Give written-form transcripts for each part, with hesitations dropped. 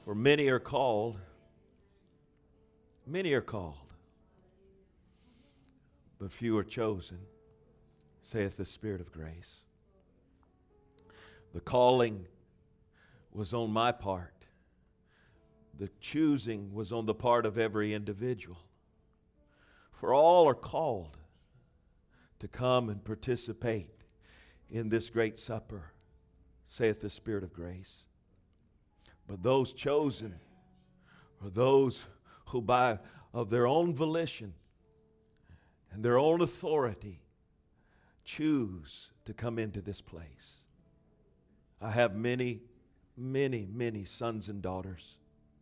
For many are called, but few are chosen, saith the Spirit of grace. The calling was on my part. The choosing was on the part of every individual. For all are called to come and participate in this great supper, saith the Spirit of grace. But those chosen are those who by of their own volition and their own authority choose to come into this place. I have many sons and daughters,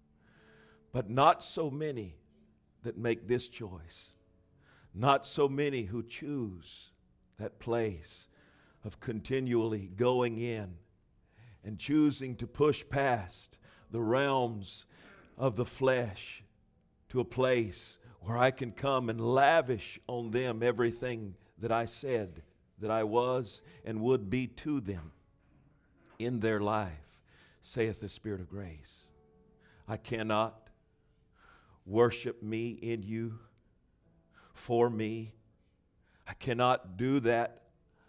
but not so many that make this choice. Not so many who choose that place of continually going in and choosing to push past the realms of the flesh to a place where I can come and lavish on them everything that I said that I was and would be to them in their life, saith the Spirit of grace. I cannot worship me in you, for me. I cannot do that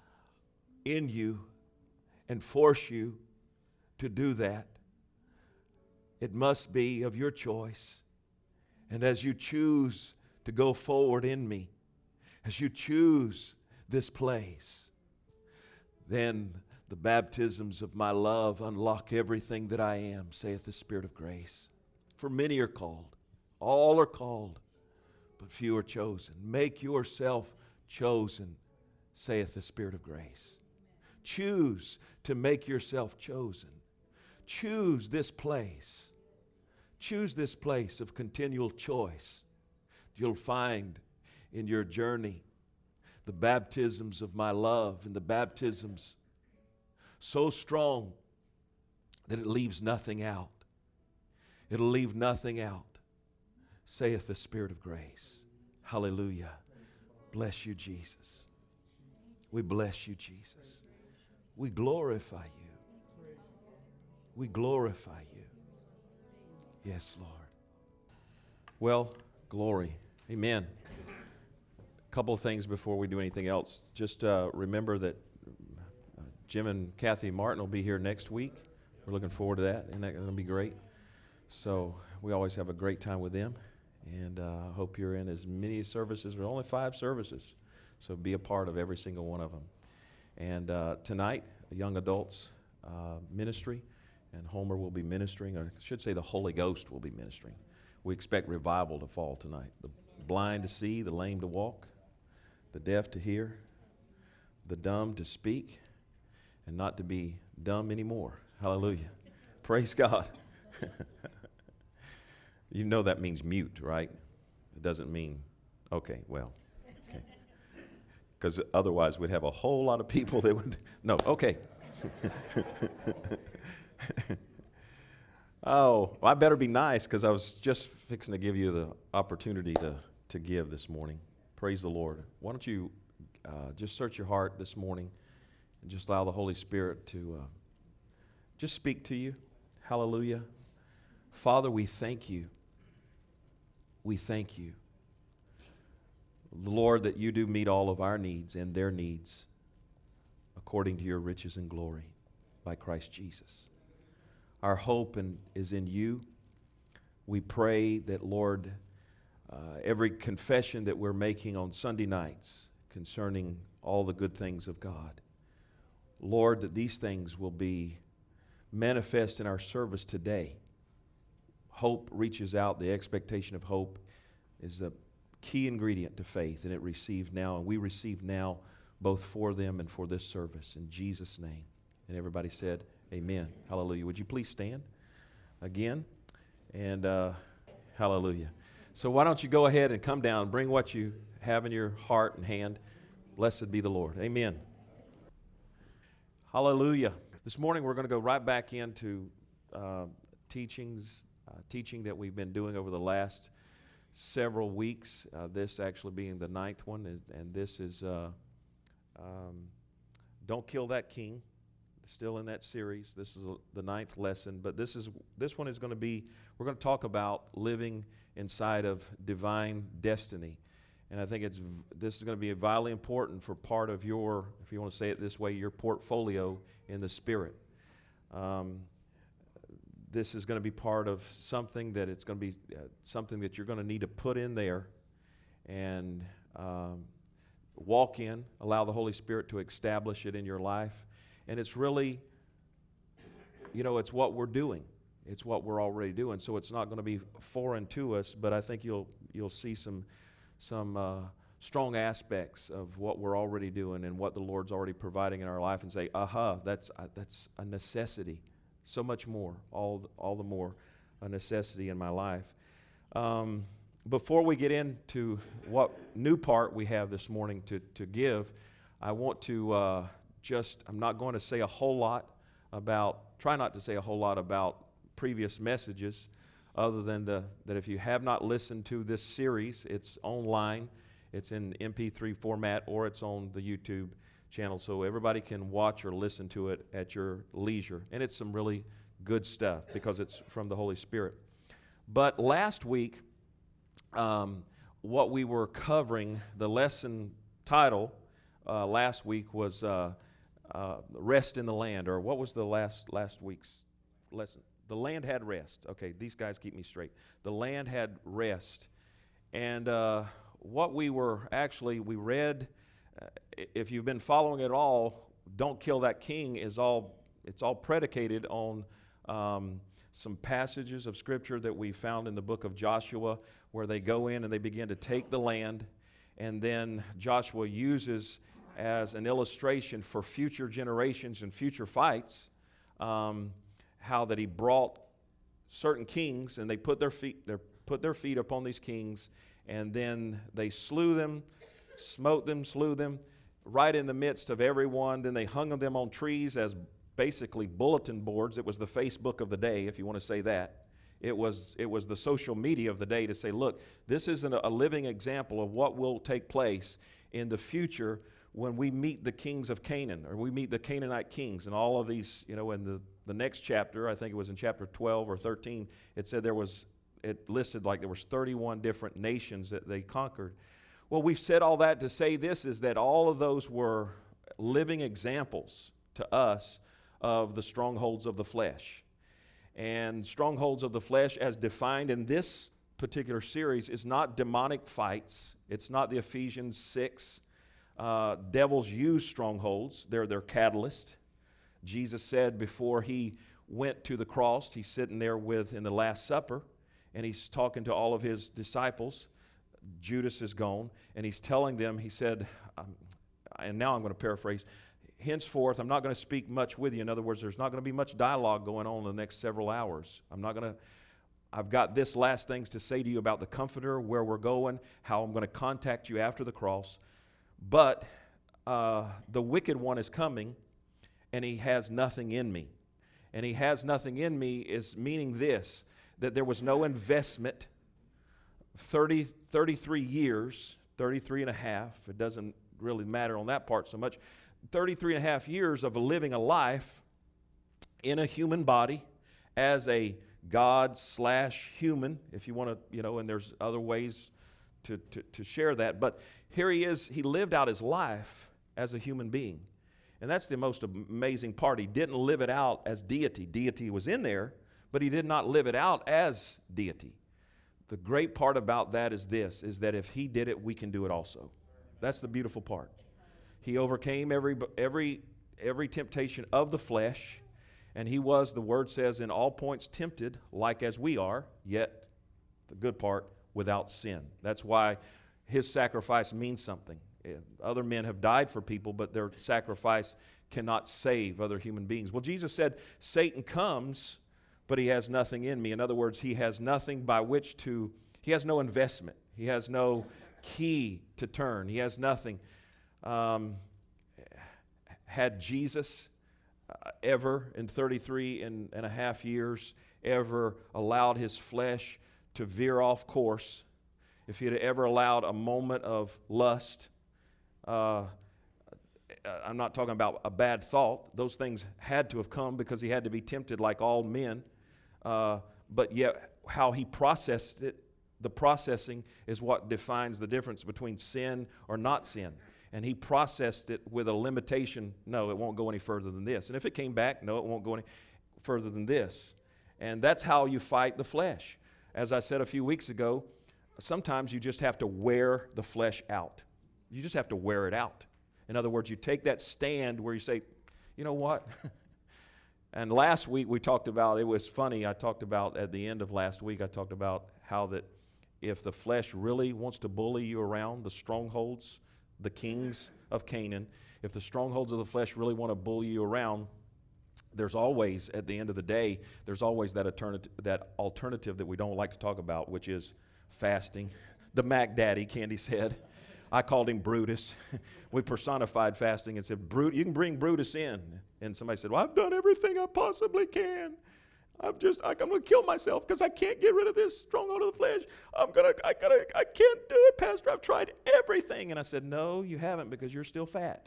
in you and force you to do that. It must be of your choice. And as you choose to go forward in me, as you choose this place, then the baptisms of my love unlock everything that I am, saith the Spirit of grace. For many are called, all are called, but few are chosen. Make yourself chosen, saith the Spirit of grace. Choose to make yourself chosen. Choose this place. Choose this place of continual choice. You'll find in your journey the baptisms of my love and the baptisms so strong that it leaves nothing out. It'll leave nothing out, saith the Spirit of grace. Hallelujah. Bless you, Jesus. We bless you, Jesus. We glorify you. We glorify you. Yes, Lord. Well, glory. Amen. A couple of things before we do anything else. Just remember that Jim and Kathy Martin will be here next week. We're looking forward to that. Isn't that going to be great? So we always have a great time with them. And I hope you're in as many services. There are only 5 services. So be a part of every single one of them. And tonight, a young adults ministry. And Homer will be ministering, or I should say the Holy Ghost will be ministering. We expect revival to fall tonight. The blind to see, the lame to walk, the deaf to hear, the dumb to speak, and not to be dumb anymore. Hallelujah. Praise God. You know that means mute, right? It doesn't mean, okay. Because otherwise we'd have a whole lot of people that would, no, okay. Oh, well, I better be nice because I was just fixing to give you the opportunity to give this morning. Praise the Lord. Why don't you just search your heart this morning and just allow the Holy Spirit to just speak to you. Hallelujah. Father, we thank you. We thank you, Lord, that you do meet all of our needs and their needs according to your riches and glory by Christ Jesus. Our hope is in you. We pray that, Lord, every confession that we're making on Sunday nights concerning all the good things of God, Lord, that these things will be manifest in our service today. Hope reaches out. The expectation of hope is the key ingredient to faith, and it received now, and we receive now both for them and for this service. In Jesus' name. And everybody said, amen. Hallelujah. Would you please stand again? And hallelujah. So why don't you go ahead and come down and bring what you have in your heart and hand. Blessed be the Lord. Amen. Hallelujah. This morning we're going to go right back into teaching that we've been doing over the last several weeks. This actually being the 9th one, and this is Don't Kill That King. still in that series. This is the 9th lesson, but this one is going to be, we're going to talk about living inside of divine destiny. And I think this is going to be vitally important for part of your, if you want to say it this way, your portfolio in the Spirit. This is going to be part of something that it's going to be something that you're going to need to put in there and walk in, allow the Holy Spirit to establish it in your life. And it's really, it's what we're doing. It's what we're already doing. So it's not going to be foreign to us, but I think you'll see some strong aspects of what we're already doing and what the Lord's already providing in our life, and say, that's a necessity. So much more, all the more a necessity in my life. Before we get into what new part we have this morning to give, I want to I'm not going to say a whole lot try not to say a whole lot about previous messages, other than that if you have not listened to this series, it's online, it's in MP3 format, or it's on the YouTube channel, so everybody can watch or listen to it at your leisure. And it's some really good stuff because it's from the Holy Spirit. But last week, what we were covering, the lesson title last week was Rest in the Land, or what was the last week's lesson? The land had rest. Okay, these guys keep me straight. The land had rest. And what we read, if you've been following it all, Don't Kill That King it's all predicated on some passages of Scripture that we found in the book of Joshua, where they go in and they begin to take the land, and then Joshua uses as an illustration for future generations and future fights how that he brought certain kings, and they put their feet upon these kings, and then they slew them, slew them right in the midst of everyone. Then they hung them on trees as basically bulletin boards. It was the Facebook of the day, if you want to say that. It was the social media of the day to say, look, this is a living example of what will take place in the future when we meet the kings of Canaan, or we meet the Canaanite kings. And all of these, in the next chapter, I think it was in chapter 12 or 13, it listed like there was 31 different nations that they conquered. Well, we've said all that to say this, is that all of those were living examples to us of the strongholds of the flesh. And strongholds of the flesh, as defined in this particular series, is not demonic fights. It's not the Ephesians 6. Devils use strongholds. They're their catalyst. Jesus said before he went to the cross, he's sitting there in the Last Supper, and he's talking to all of his disciples. Judas is gone, and he's telling them, he said, and now I'm going to paraphrase, henceforth, I'm not going to speak much with you. In other words, there's not going to be much dialogue going on in the next several hours. I've got this last things to say to you about the Comforter, where we're going, how I'm going to contact you after the cross. But the wicked one is coming, and he has nothing in me. And he has nothing in me is meaning this, that there was no investment. 33 years, 33 and a half, it doesn't really matter on that part so much, 33 and a half years of living a life in a human body as a God/human, if you want to, and there's other ways to share that. But here he is, he lived out his life as a human being. And that's the most amazing part. He didn't live it out as deity. Deity was in there, but he did not live it out as deity. The great part about that is this, is that if he did it, we can do it also. That's the beautiful part. He overcame every temptation of the flesh, and he was, the word says, in all points tempted, like as we are, yet, the good part, without sin. That's why his sacrifice means something. Other men have died for people, but their sacrifice cannot save other human beings. Well, Jesus said, Satan comes, but he has nothing in me. In other words, he has nothing by which he has no investment. He has no key to turn. He has nothing. Had Jesus ever, in 33 and a half years, ever allowed his flesh to veer off course, if he had ever allowed a moment of lust, I'm not talking about a bad thought. Those things had to have come because he had to be tempted like all men. But yet how he processed it, the processing is what defines the difference between sin or not sin. And he processed it with a limitation. No, it won't go any further than this. And if it came back, no, it won't go any further than this. And that's how you fight the flesh. As I said a few weeks ago, sometimes you just have to wear the flesh out. You just have to wear it out. In other words, you take that stand where you say, you know what? And last week we talked about, it was funny, I talked about at the end of last week, I talked about how that if the flesh really wants to bully you around, the strongholds, the kings of Canaan, if the strongholds of the flesh really want to bully you around, there's always, at the end of the day, there's always that alternative that we don't like to talk about, which is fasting. The Mac Daddy, Candy said. I called him Brutus. We personified fasting and said, you can bring Brutus in. And somebody said, well, I've done everything I possibly can. I'm going to kill myself because I can't get rid of this stronghold of the flesh. I can't do it, Pastor. I've tried everything. And I said, no, you haven't, because you're still fat.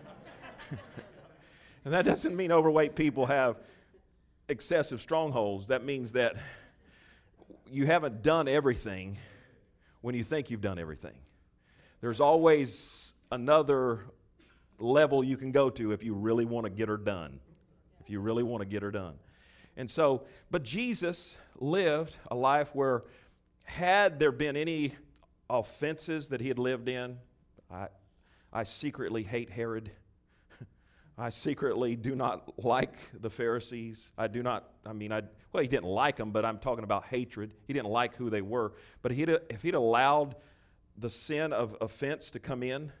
And that doesn't mean overweight people have excessive strongholds. That means that you haven't done everything when you think you've done everything. There's always another level you can go to if you really want to get her done. If you really want to get her done. And so, but Jesus lived a life where, had there been any offenses that he had lived in, I secretly hate Herod. I secretly do not like the Pharisees. He didn't like them, but I'm talking about hatred. He didn't like who they were. But if he'd allowed the sin of offense to come in,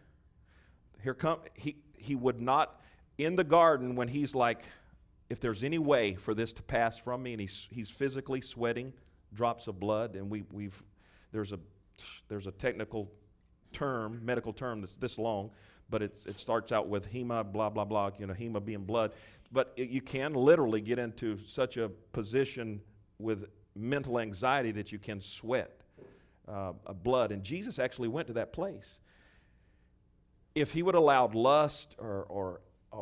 he would not, in the garden when he's like, if there's any way for this to pass from me, and he's physically sweating drops of blood, and there's a technical term, medical term that's this long, but it starts out with hema, blah, blah, blah, hema being blood. But you can literally get into such a position with mental anxiety that you can sweat blood. And Jesus actually went to that place. If he would have allowed lust or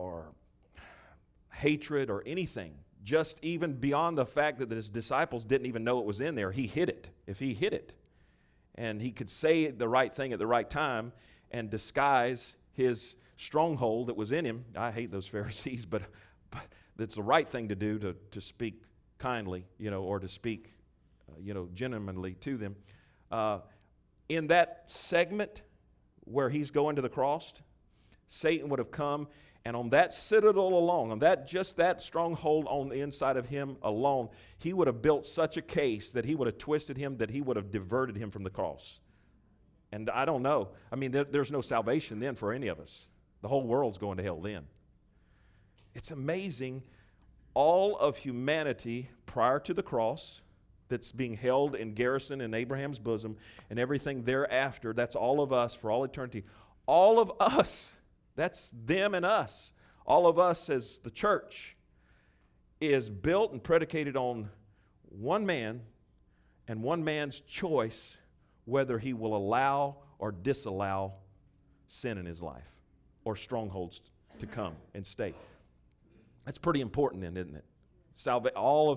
hatred or anything, just even beyond the fact that his disciples didn't even know it was in there, he hid it. If he hid it, and he could say the right thing at the right time and disguise his stronghold that was in him. I hate those Pharisees, but it's the right thing to do to speak kindly, or to speak, genuinely to them. In that segment where he's going to the cross, Satan would have come, and on that citadel alone, on that stronghold on the inside of him alone, he would have built such a case that he would have twisted him, that he would have diverted him from the cross. And I don't know. There's no salvation then for any of us. The whole world's going to hell then. It's amazing. All of humanity prior to the cross that's being held in garrison in Abraham's bosom, and everything thereafter, that's all of us for all eternity. All of us, that's them and us. All of us as the church is built and predicated on one man and one man's choice whether he will allow or disallow sin in his life or strongholds to come and stay. That's pretty important then, isn't it? All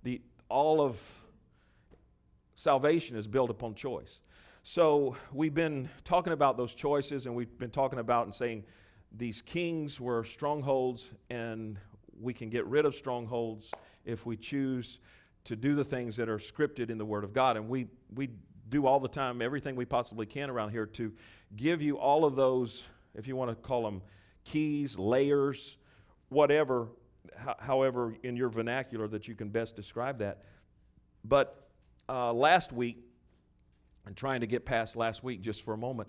of salvation is built upon choice. So we've been talking about those choices, and we've been talking about and saying these kings were strongholds, and we can get rid of strongholds if we choose to do the things that are scripted in the Word of God. And we do all the time everything we possibly can around here to give you all of those, if you want to call them keys, layers, whatever, however in your vernacular that you can best describe that. But last week, and trying to get past last week just for a moment,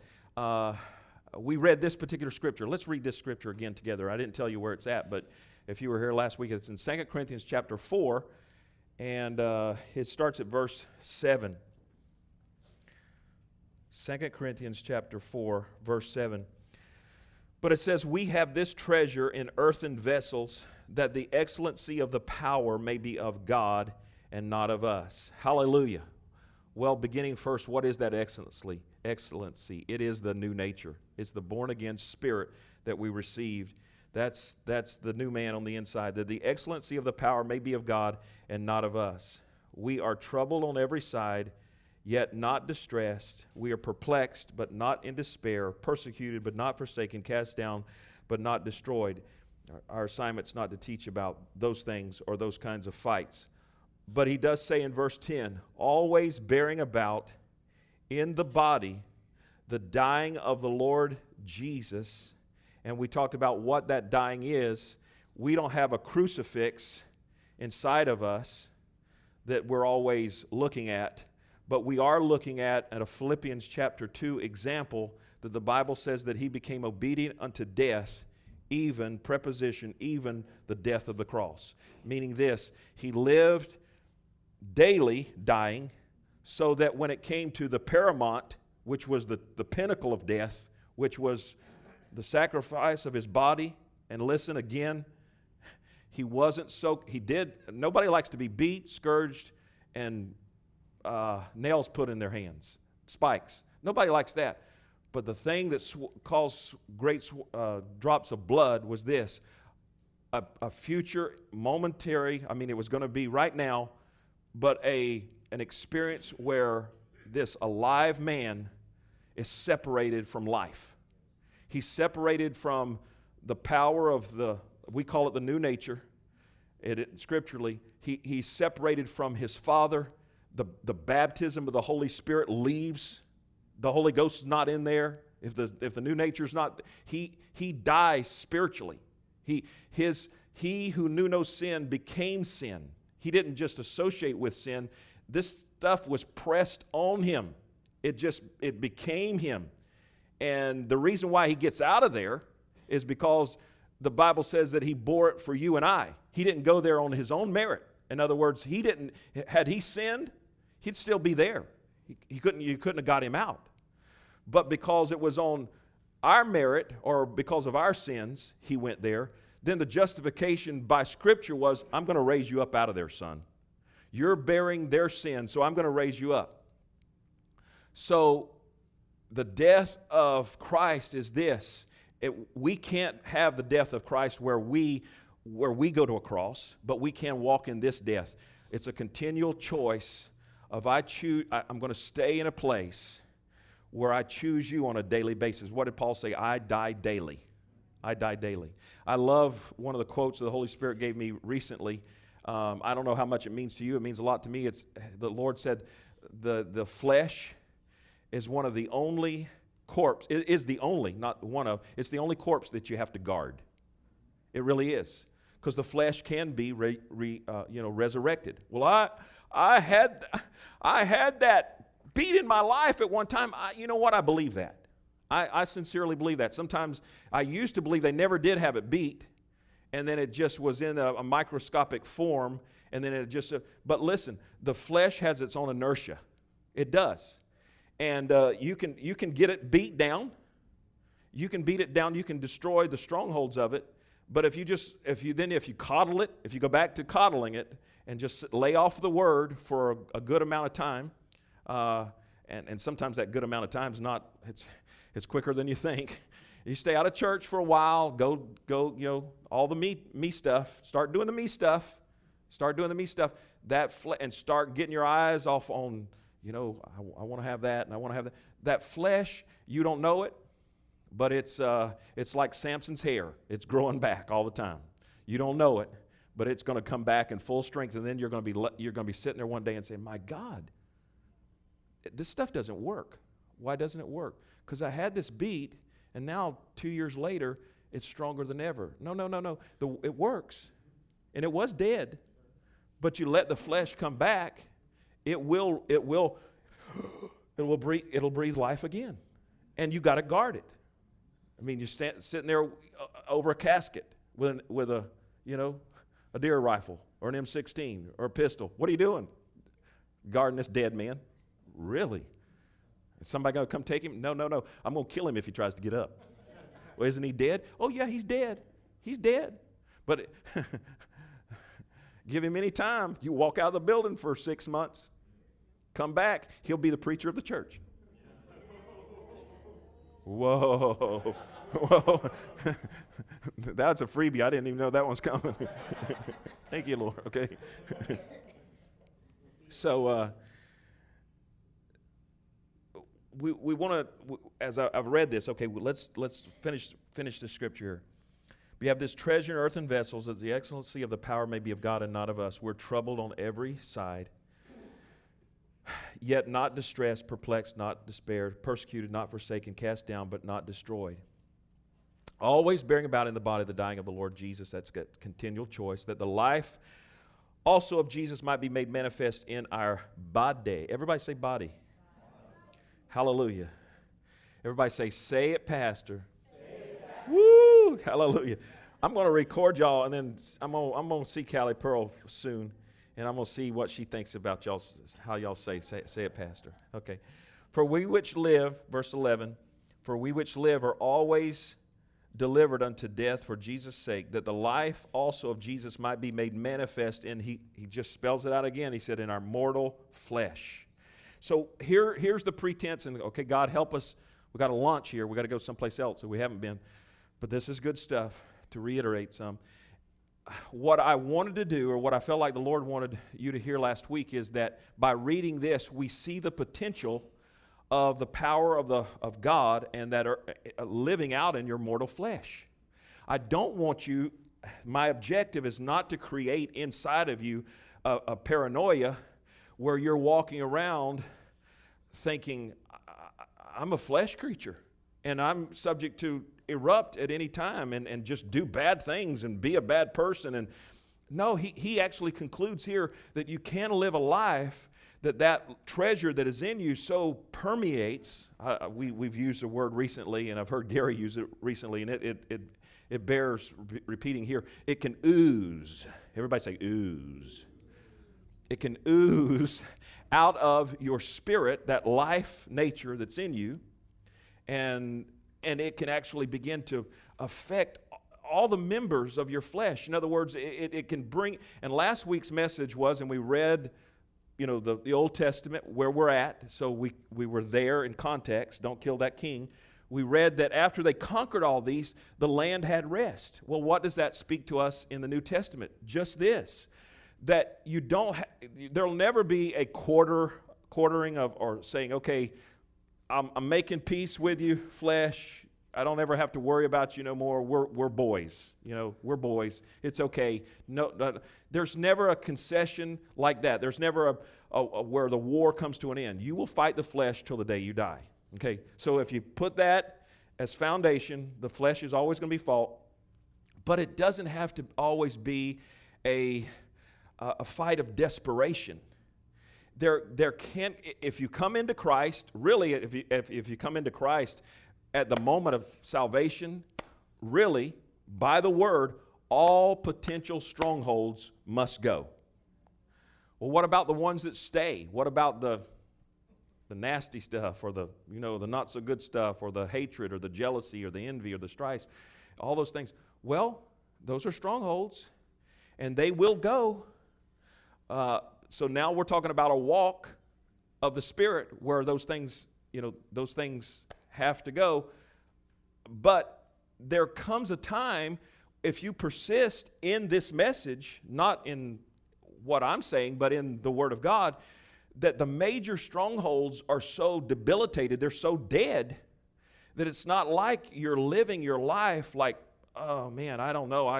we read this particular scripture. Let's read this scripture again together. I didn't tell you where it's at, but if you were here last week, it's in 2 Corinthians chapter 4, and it starts at verse 7. 2 Corinthians chapter 4, verse 7. But it says, we have this treasure in earthen vessels, that the excellency of the power may be of God and not of us. Hallelujah. Well, beginning first, what is that excellency? Excellency. It is the new nature. It's the born-again spirit that we received. That's the new man on the inside. That the excellency of the power may be of God and not of us. We are troubled on every side, yet not distressed. We are perplexed, but not in despair. Persecuted, but not forsaken. Cast down, but not destroyed. Our assignment's not to teach about those things or those kinds of fights. But he does say in verse 10, always bearing about in the body the dying of the Lord Jesus. And we talked about what that dying is. We don't have a crucifix inside of us that we're always looking at, but we are looking at a Philippians chapter 2 example that the Bible says that he became obedient unto death, even the death of the cross. Meaning this, he lived daily dying, so that when it came to the paramount, which was the pinnacle of death, which was the sacrifice of his body, and listen again, nobody likes to be beat, scourged, and nails put in their hands, spikes. Nobody likes that. But the thing that caused great drops of blood was this, a future momentary, it was going to be right now, but an experience where this alive man is separated from life. He's separated from the power of we call it the new nature. Scripturally, he's separated from his Father. The baptism of the Holy Spirit leaves. The Holy Ghost is not in there. If the new nature is not, he dies spiritually. He who knew no sin became sin. He didn't just associate with sin. This stuff was pressed on him. It became him. And the reason why he gets out of there is because the Bible says that he bore it for you and I. He didn't go there on his own merit. In other words, had he sinned, he'd still be there. You couldn't have got him out. But because it was on our merit or because of our sins, he went there. Then the justification by Scripture was, I'm going to raise you up out of there, son. You're bearing their sin, so I'm going to raise you up. So the death of Christ is this. We can't have the death of Christ where we go to a cross, but we can walk in this death. It's a continual choice of I'm going to stay in a place where I choose you on a daily basis. What did Paul say? I die daily. I die daily. I love one of the quotes that the Holy Spirit gave me recently. I don't know how much it means to you. It means a lot to me. The Lord said, the flesh is one of the only corpse. It is the only, not one of. It's the only corpse that you have to guard. It really is, because the flesh can be resurrected. Well, I had that beat in my life at one time. You know what? I believe that. I sincerely believe that. Sometimes I used to believe they never did have it beat, and then it just was in a microscopic form, and then it just... but listen, the flesh has its own inertia. It does. And you can get it beat down. You can beat it down. You can destroy the strongholds of it. But if you coddle it, if you go back to coddling it and just lay off the word for a good amount of time, and sometimes that good amount of time is not... It's quicker than you think. You stay out of church for a while, go, all the me stuff. Start doing the me stuff. And start getting your eyes off on, I want to have that, and I want to have that. That flesh, you don't know it, but it's like Samson's hair. It's growing back all the time. You don't know it, but it's going to come back in full strength, and then you're going to be sitting there one day and saying, "My God, this stuff doesn't work. Why doesn't it work? Because I had this beat, and now 2 years later, it's stronger than ever." No. It works. And it was dead. But you let the flesh come back, it'll breathe life again. And you got to guard it. You're sitting there over a casket with a deer rifle or an M16 or a pistol. What are you doing? Guarding this dead man. Really? Is somebody going to come take him? No. I'm going to kill him if he tries to get up. Well, isn't he dead? Oh, yeah, he's dead. He's dead. But give him any time. You walk out of the building for 6 months. come back, he'll be the preacher of the church. Whoa. Whoa. That's a freebie. I didn't even know that one's coming. Thank you, Lord. Okay. So we want to, as I've read this, okay, let's finish the scripture here. We have this treasure in earthen vessels, that the excellency of the power may be of God and not of us. We're troubled on every side, yet not distressed, perplexed, not despaired, persecuted, not forsaken, cast down, but not destroyed. Always bearing about in the body the dying of the Lord Jesus. That's got continual choice, that the life also of Jesus might be made manifest in our body. Everybody say body. Hallelujah. Everybody say it, Pastor. Woo! Hallelujah. I'm going to record y'all, and then I'm going to see Callie Pearl soon, and I'm going to see what she thinks about y'all, how y'all say it, Pastor. Okay. For we which live, verse 11, for we which live are always delivered unto death for Jesus' sake, that the life also of Jesus might be made manifest in, he just spells it out again, he said, in our mortal flesh. So here's the pretense, and okay, God help us, we got to launch here, we got to go someplace else, so we haven't been. But this is good stuff, to reiterate some. What I wanted to do, or what I felt like the Lord wanted you to hear last week, is that by reading this, we see the potential of the power of God and that are living out in your mortal flesh. I don't want you, my objective is not to create inside of you a paranoia where you're walking around thinking, I'm a flesh creature and I'm subject to erupt at any time and just do bad things and be a bad person. And no, he actually concludes here that you can live a life that treasure that is in you so permeates. We've used the word recently, and I've heard Gary use it recently, and it bears repeating here. It can ooze. Everybody say ooze. It can ooze out of your spirit, that life nature that's in you, and it can actually begin to affect all the members of your flesh. In other words, it can bring, and last week's message was, and we read, the Old Testament, where we're at, so we were there in context, don't kill that king. We read that after they conquered all these, the land had rest. Well, what does that speak to us in the New Testament? Just this, that you don't, there'll never be a quartering of, or saying, okay, I'm making peace with you, flesh. I don't ever have to worry about you no more. We're boys. We're boys. It's okay. No, there's never a concession like that. There's never a where the war comes to an end. You will fight the flesh till the day you die. Okay? So if you put that as foundation, the flesh is always going to be fought, but it doesn't have to always be a fight of desperation. There can, if you come into Christ, really, if you come into Christ at the moment of salvation, really, by the word, all potential strongholds must go. Well, what about the ones that stay? What about the nasty stuff, or the not so good stuff, or the hatred, or the jealousy, or the envy, or the strife, all those things? Well, those are strongholds, and they will go. So now we're talking about a walk of the Spirit where those things have to go. But there comes a time, if you persist in this message, not in what I'm saying, but in the Word of God, that the major strongholds are so debilitated, they're so dead, that it's not like you're living your life like, oh man, I don't know,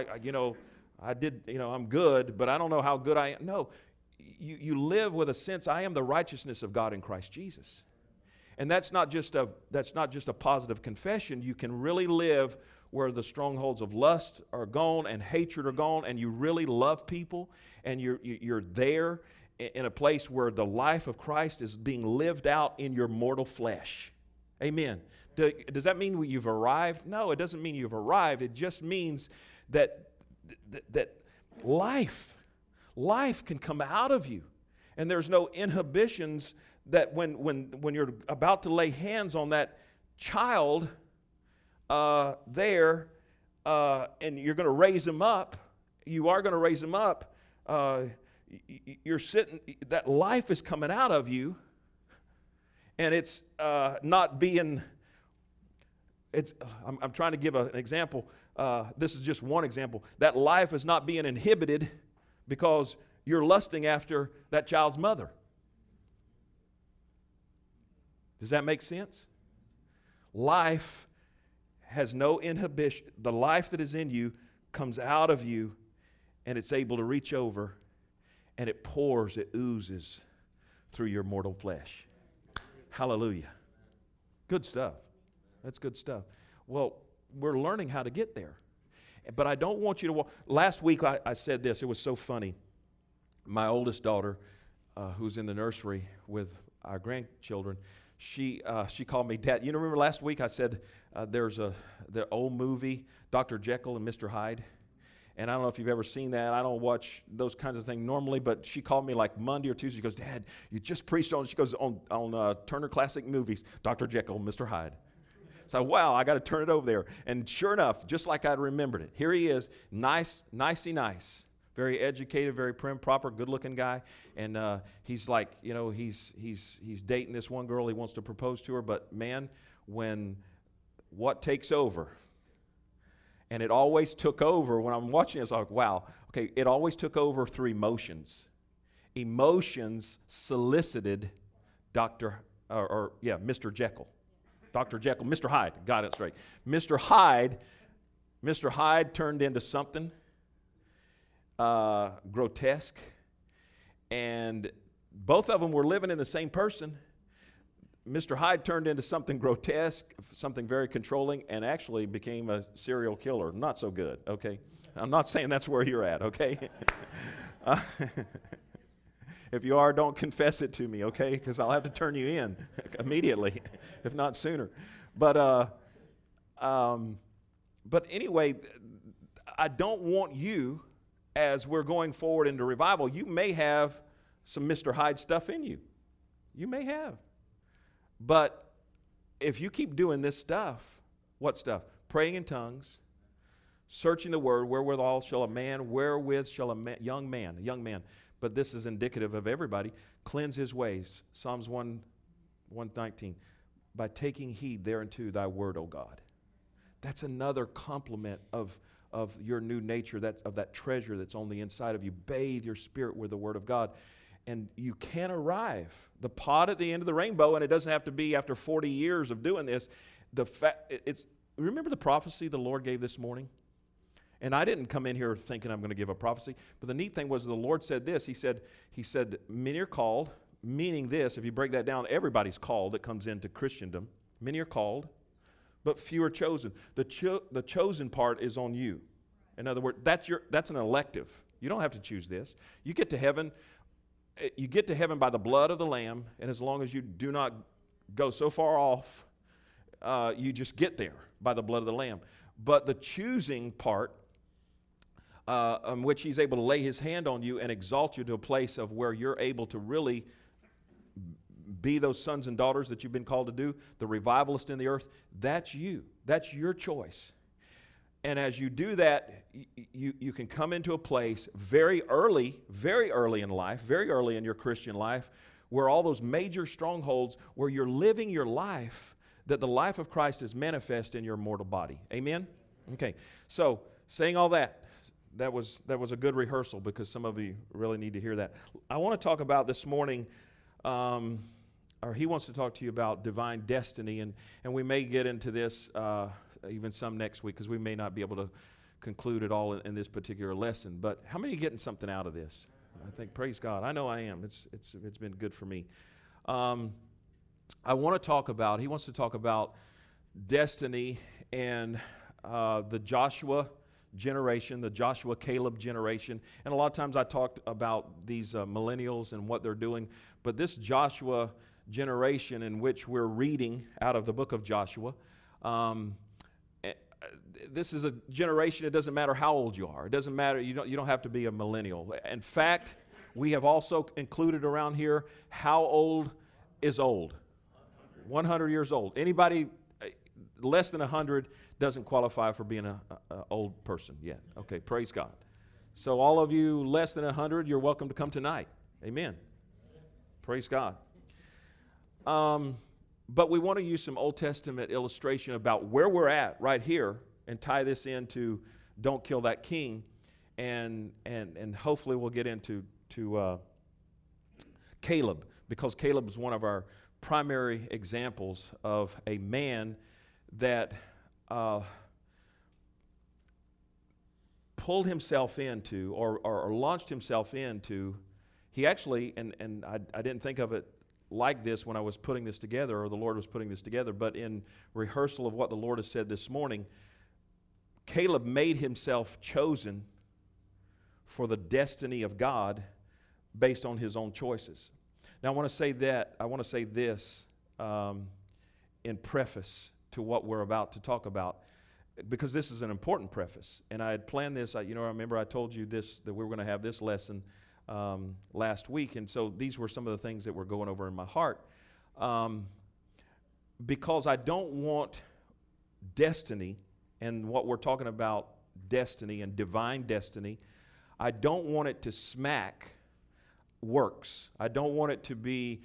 I'm good, but I don't know how good I am. No, you live with a sense, I am the righteousness of God in Christ Jesus. And that's not just a positive confession. You can really live where the strongholds of lust are gone and hatred are gone, and you really love people, and you're there in a place where the life of Christ is being lived out in your mortal flesh. Amen. Does that mean you've arrived? No, it doesn't mean you've arrived. It just means that life can come out of you, and there's no inhibitions. That when you're about to lay hands on that child there, and you're going to raise him up, you are going to raise him up, you're sitting, that life is coming out of you, And it's not being, I'm trying to give an example. This is just one example. That life is not being inhibited because you're lusting after that child's mother. Does that make sense? Life has no inhibition. The life that is in you comes out of you, and it's able to reach over, and it pours, it oozes through your mortal flesh. Hallelujah. Good stuff. That's good stuff. Well, we're learning how to get there. But I don't want you to walk. Last week I said this. It was so funny. My oldest daughter, who's in the nursery with our grandchildren, she called me Dad. You know, remember last week I said there's the old movie, Dr. Jekyll and Mr. Hyde? And I don't know if you've ever seen that. I don't watch those kinds of things normally, but she called me like Monday or Tuesday. She goes, Dad, you just preached on, she goes, on Turner Classic Movies, Dr. Jekyll, Mr. Hyde. So, wow, I got to turn it over there. And sure enough, just like I'd remembered it, here he is, nicey nice, very educated, very prim, proper, good-looking guy. And he's like, you know, he's dating this one girl. He wants to propose to her. But, man, when what takes over, and it always took over, when I'm watching this, I'm like, wow, okay, it always took over through emotions. Emotions solicited Mr. Jekyll. Dr. Jekyll, Mr. Hyde, got it straight. Mr. Hyde turned into something grotesque, and both of them were living in the same person. Mr. Hyde turned into something grotesque, something very controlling, and actually became a serial killer. Not so good, okay? I'm not saying that's where you're at, okay? If you are, don't confess it to me, okay? Because I'll have to turn you in immediately, if not sooner. But anyway, I don't want you, as we're going forward into revival, you may have some Mr. Hyde stuff in you. You may have. But if you keep doing this stuff, what stuff? Praying in tongues, searching the word, wherewith shall a young man, but this is indicative of everybody, cleanse his ways. Psalms 119, by taking heed thereunto thy word, O God. That's another complement of your new nature, of that treasure that's on the inside of you. Bathe your spirit with the word of God. And you can arrive. The pot at the end of the rainbow, and it doesn't have to be after 40 years of doing this. Remember the prophecy the Lord gave this morning? And I didn't come in here thinking I'm going to give a prophecy. But the neat thing was the Lord said this. He said, many are called, meaning this, if you break that down, everybody's called that comes into Christendom. Many are called, but few are chosen. The chosen part is on you. In other words, that's an elective. You don't have to choose this. You get to heaven by the blood of the Lamb, and as long as you do not go so far off, you just get there by the blood of the Lamb. But the choosing part, in which he's able to lay his hand on you and exalt you to a place of where you're able to really be those sons and daughters that you've been called to do, the revivalist in the earth, that's you. That's your choice. And as you do that, you can come into a place very early in life, very early in your Christian life, where all those major strongholds, where you're living your life, that the life of Christ is manifest in your mortal body. Amen? Okay, so saying all that, that was a good rehearsal because some of you really need to hear that. I want to talk about this morning, or he wants to talk to you about divine destiny, and we may get into this even some next week because we may not be able to conclude it all in this particular lesson. But how many are getting something out of this? I think, praise God. I know I am. It's been good for me. He wants to talk about destiny and the Joshua generation, the Joshua Caleb generation. And a lot of times I talked about these millennials and what they're doing. But this Joshua generation in which we're reading out of the book of Joshua, this is a generation, it doesn't matter how old you are. It doesn't matter, you don't have to be a millennial. In fact, we have also included around here, how old is old? 100 years old. Anybody less than 100 doesn't qualify for being an old person yet. Okay, praise God. So all of you less than 100, you're welcome to come tonight. Amen. Praise God. But we want to use some Old Testament illustration about where we're at right here and tie this into don't kill that king. And hopefully we'll get into Caleb, because Caleb is one of our primary examples of a man that pulled himself into or launched himself into. He actually, and I didn't think of it like this when I was putting this together, or the Lord was putting this together, but in rehearsal of what the Lord has said this morning, Caleb made himself chosen for the destiny of God based on his own choices. Now I want to say this in preface to what we're about to talk about, because this is an important preface. And I had planned this, I remember I told you this, that we were going to have this lesson last week, and so these were some of the things that were going over in my heart, because I don't want destiny, and what we're talking about, destiny and divine destiny, I don't want it to smack works. I don't want it to be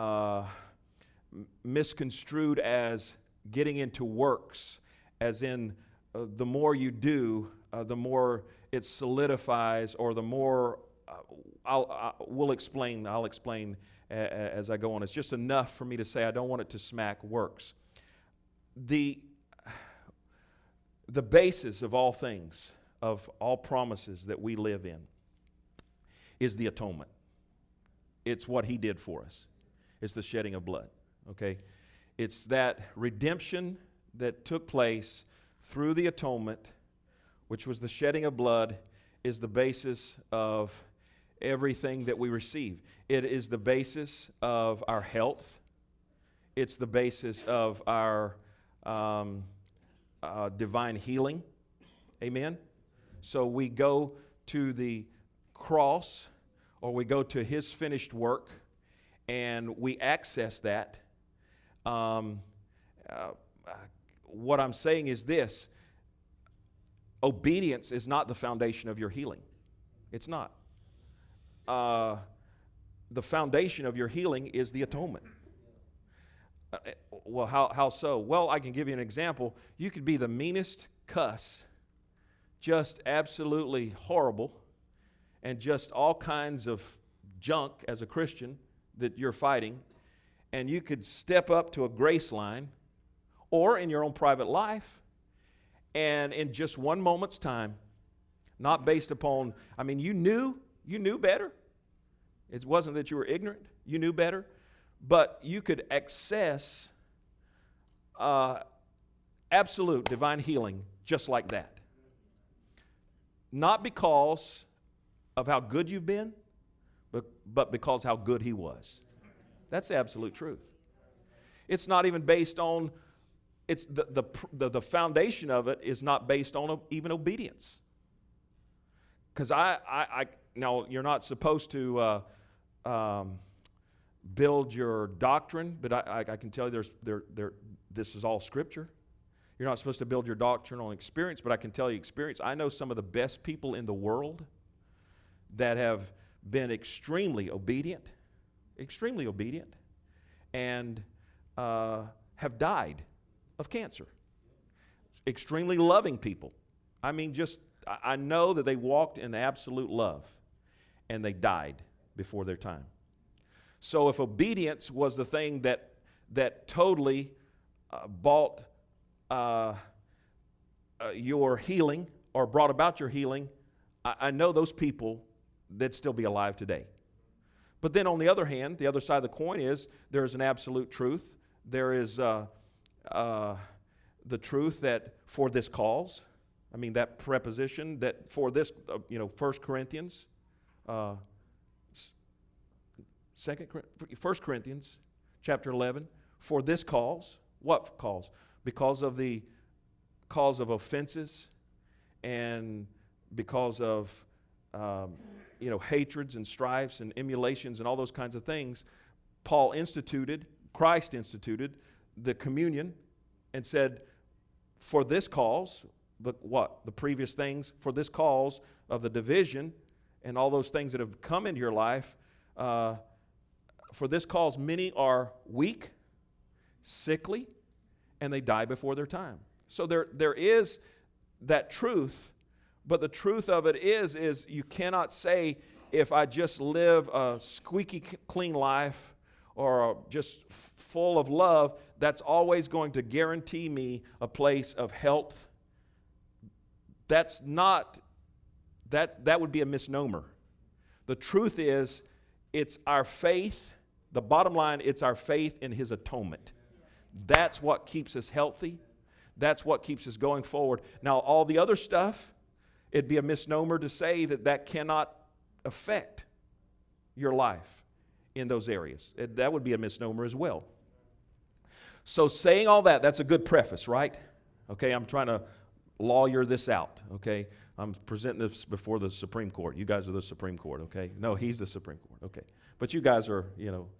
misconstrued as getting into works, as in the more you do, the more it solidifies, or the more I'll explain as I go on. It's just enough for me to say I don't want it to smack works. The basis of all things, of all promises that we live in, is the atonement. It's what He did for us. It's the shedding of blood, okay? It's that redemption that took place through the atonement, which was the shedding of blood, is the basis of everything that we receive. It is the basis of our health. It's the basis of our divine healing. Amen? So we go to the cross, or we go to His finished work, and we access that. What I'm saying is this: obedience is not the foundation of your healing. It's not. The foundation of your healing is the atonement. Well, how so? Well, I can give you an example. You could be the meanest cuss, just absolutely horrible, and just all kinds of junk as a Christian that you're fighting, and you could step up to a grace line, or in your own private life, and in just one moment's time, not based upon, you knew better. It wasn't that you were ignorant. You knew better. But you could access absolute divine healing just like that. Not because of how good you've been, but because how good He was. That's the absolute truth. It's not even based on, it's the foundation of it is not based on even obedience. Because now you're not supposed to build your doctrine, but I can tell you this is all Scripture. You're not supposed to build your doctrine on experience, but I can tell you experience. I know some of the best people in the world that have been extremely obedient, and have died of cancer. Extremely loving people. I know that they walked in absolute love, and they died before their time. So if obedience was the thing that totally bought your healing or brought about your healing, I know those people that'd still be alive today. But then on the other hand, the other side of the coin is there is an absolute truth. There is the truth that for this cause, that preposition that for this, 1 Corinthians, 1 Corinthians chapter 11, for this cause. What cause? Because of the cause of offenses, and because of hatreds and strifes and emulations and all those kinds of things, Christ instituted the communion and said, for this cause, the previous things, for this cause of the division and all those things that have come into your life, For this cause many are weak, sickly, and they die before their time. So there is that truth, but the truth of it is you cannot say, if I just live a squeaky clean life or just full of love, that's always going to guarantee me a place of health. That would be a misnomer. The truth is, it's our faith. The bottom line, it's our faith in His atonement. That's what keeps us healthy. That's what keeps us going forward. Now, all the other stuff, it'd be a misnomer to say that cannot affect your life in those areas. That would be a misnomer as well. So saying all that, that's a good preface, right? Okay, I'm trying to lawyer this out, okay? I'm presenting this before the Supreme Court. You guys are the Supreme Court, okay? No, he's the Supreme Court, okay. But you guys are,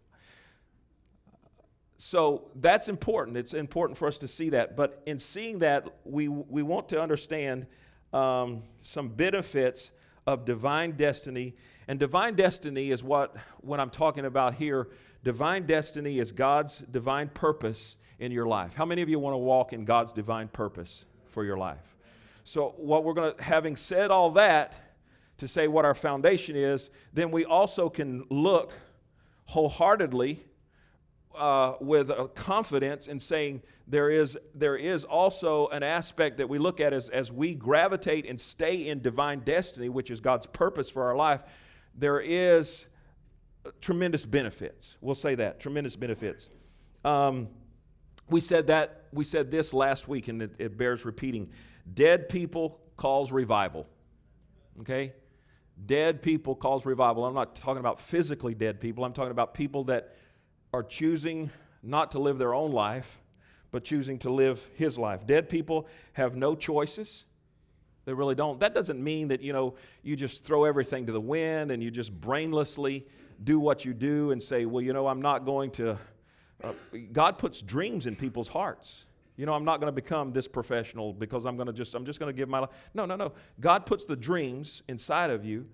So that's important. It's important for us to see that. But in seeing that, we want to understand some benefits of divine destiny. And divine destiny is when I'm talking about here, divine destiny is God's divine purpose in your life. How many of you want to walk in God's divine purpose for your life? So having said all that, to say what our foundation is, then we also can look wholeheartedly with a confidence in saying there is also an aspect that we look at as we gravitate and stay in divine destiny, which is God's purpose for our life. There is tremendous benefits. We'll say that, tremendous benefits. We said this last week, and it bears repeating. Dead people cause revival. Okay? Dead people cause revival. I'm not talking about physically dead people. I'm talking about people that are choosing not to live their own life, but choosing to live His life. Dead people have no choices. They really don't. That doesn't mean that, you just throw everything to the wind and you just brainlessly do what you do and say, well, I'm not going to. God puts dreams in people's hearts. I'm not going to become this professional because I'm just going to give my life. No. God puts the dreams inside of you,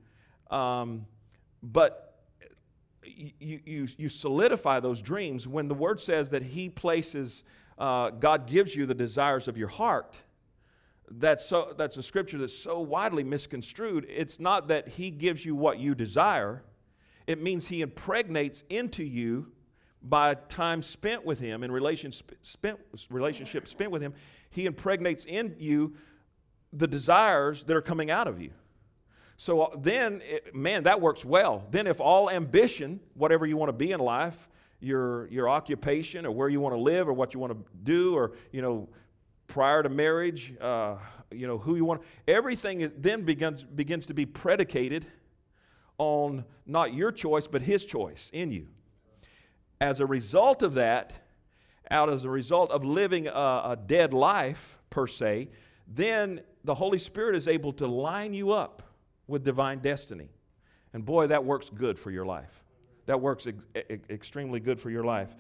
but you solidify those dreams when the Word says that He places, God gives you the desires of your heart. That's a scripture that's so widely misconstrued. It's not that He gives you what you desire. It means He impregnates into you by time spent with Him, in relationship spent with Him. He impregnates in you the desires that are coming out of you. So then, that works well. Then if all ambition, whatever you want to be in life, your occupation or where you want to live or what you want to do or, prior to marriage, who you want, everything then begins to be predicated on not your choice, but His choice in you. As a result of that, as a result of living a dead life, per se, then the Holy Spirit is able to line you up with divine destiny. And boy, that works good for your life. That works extremely good for your life.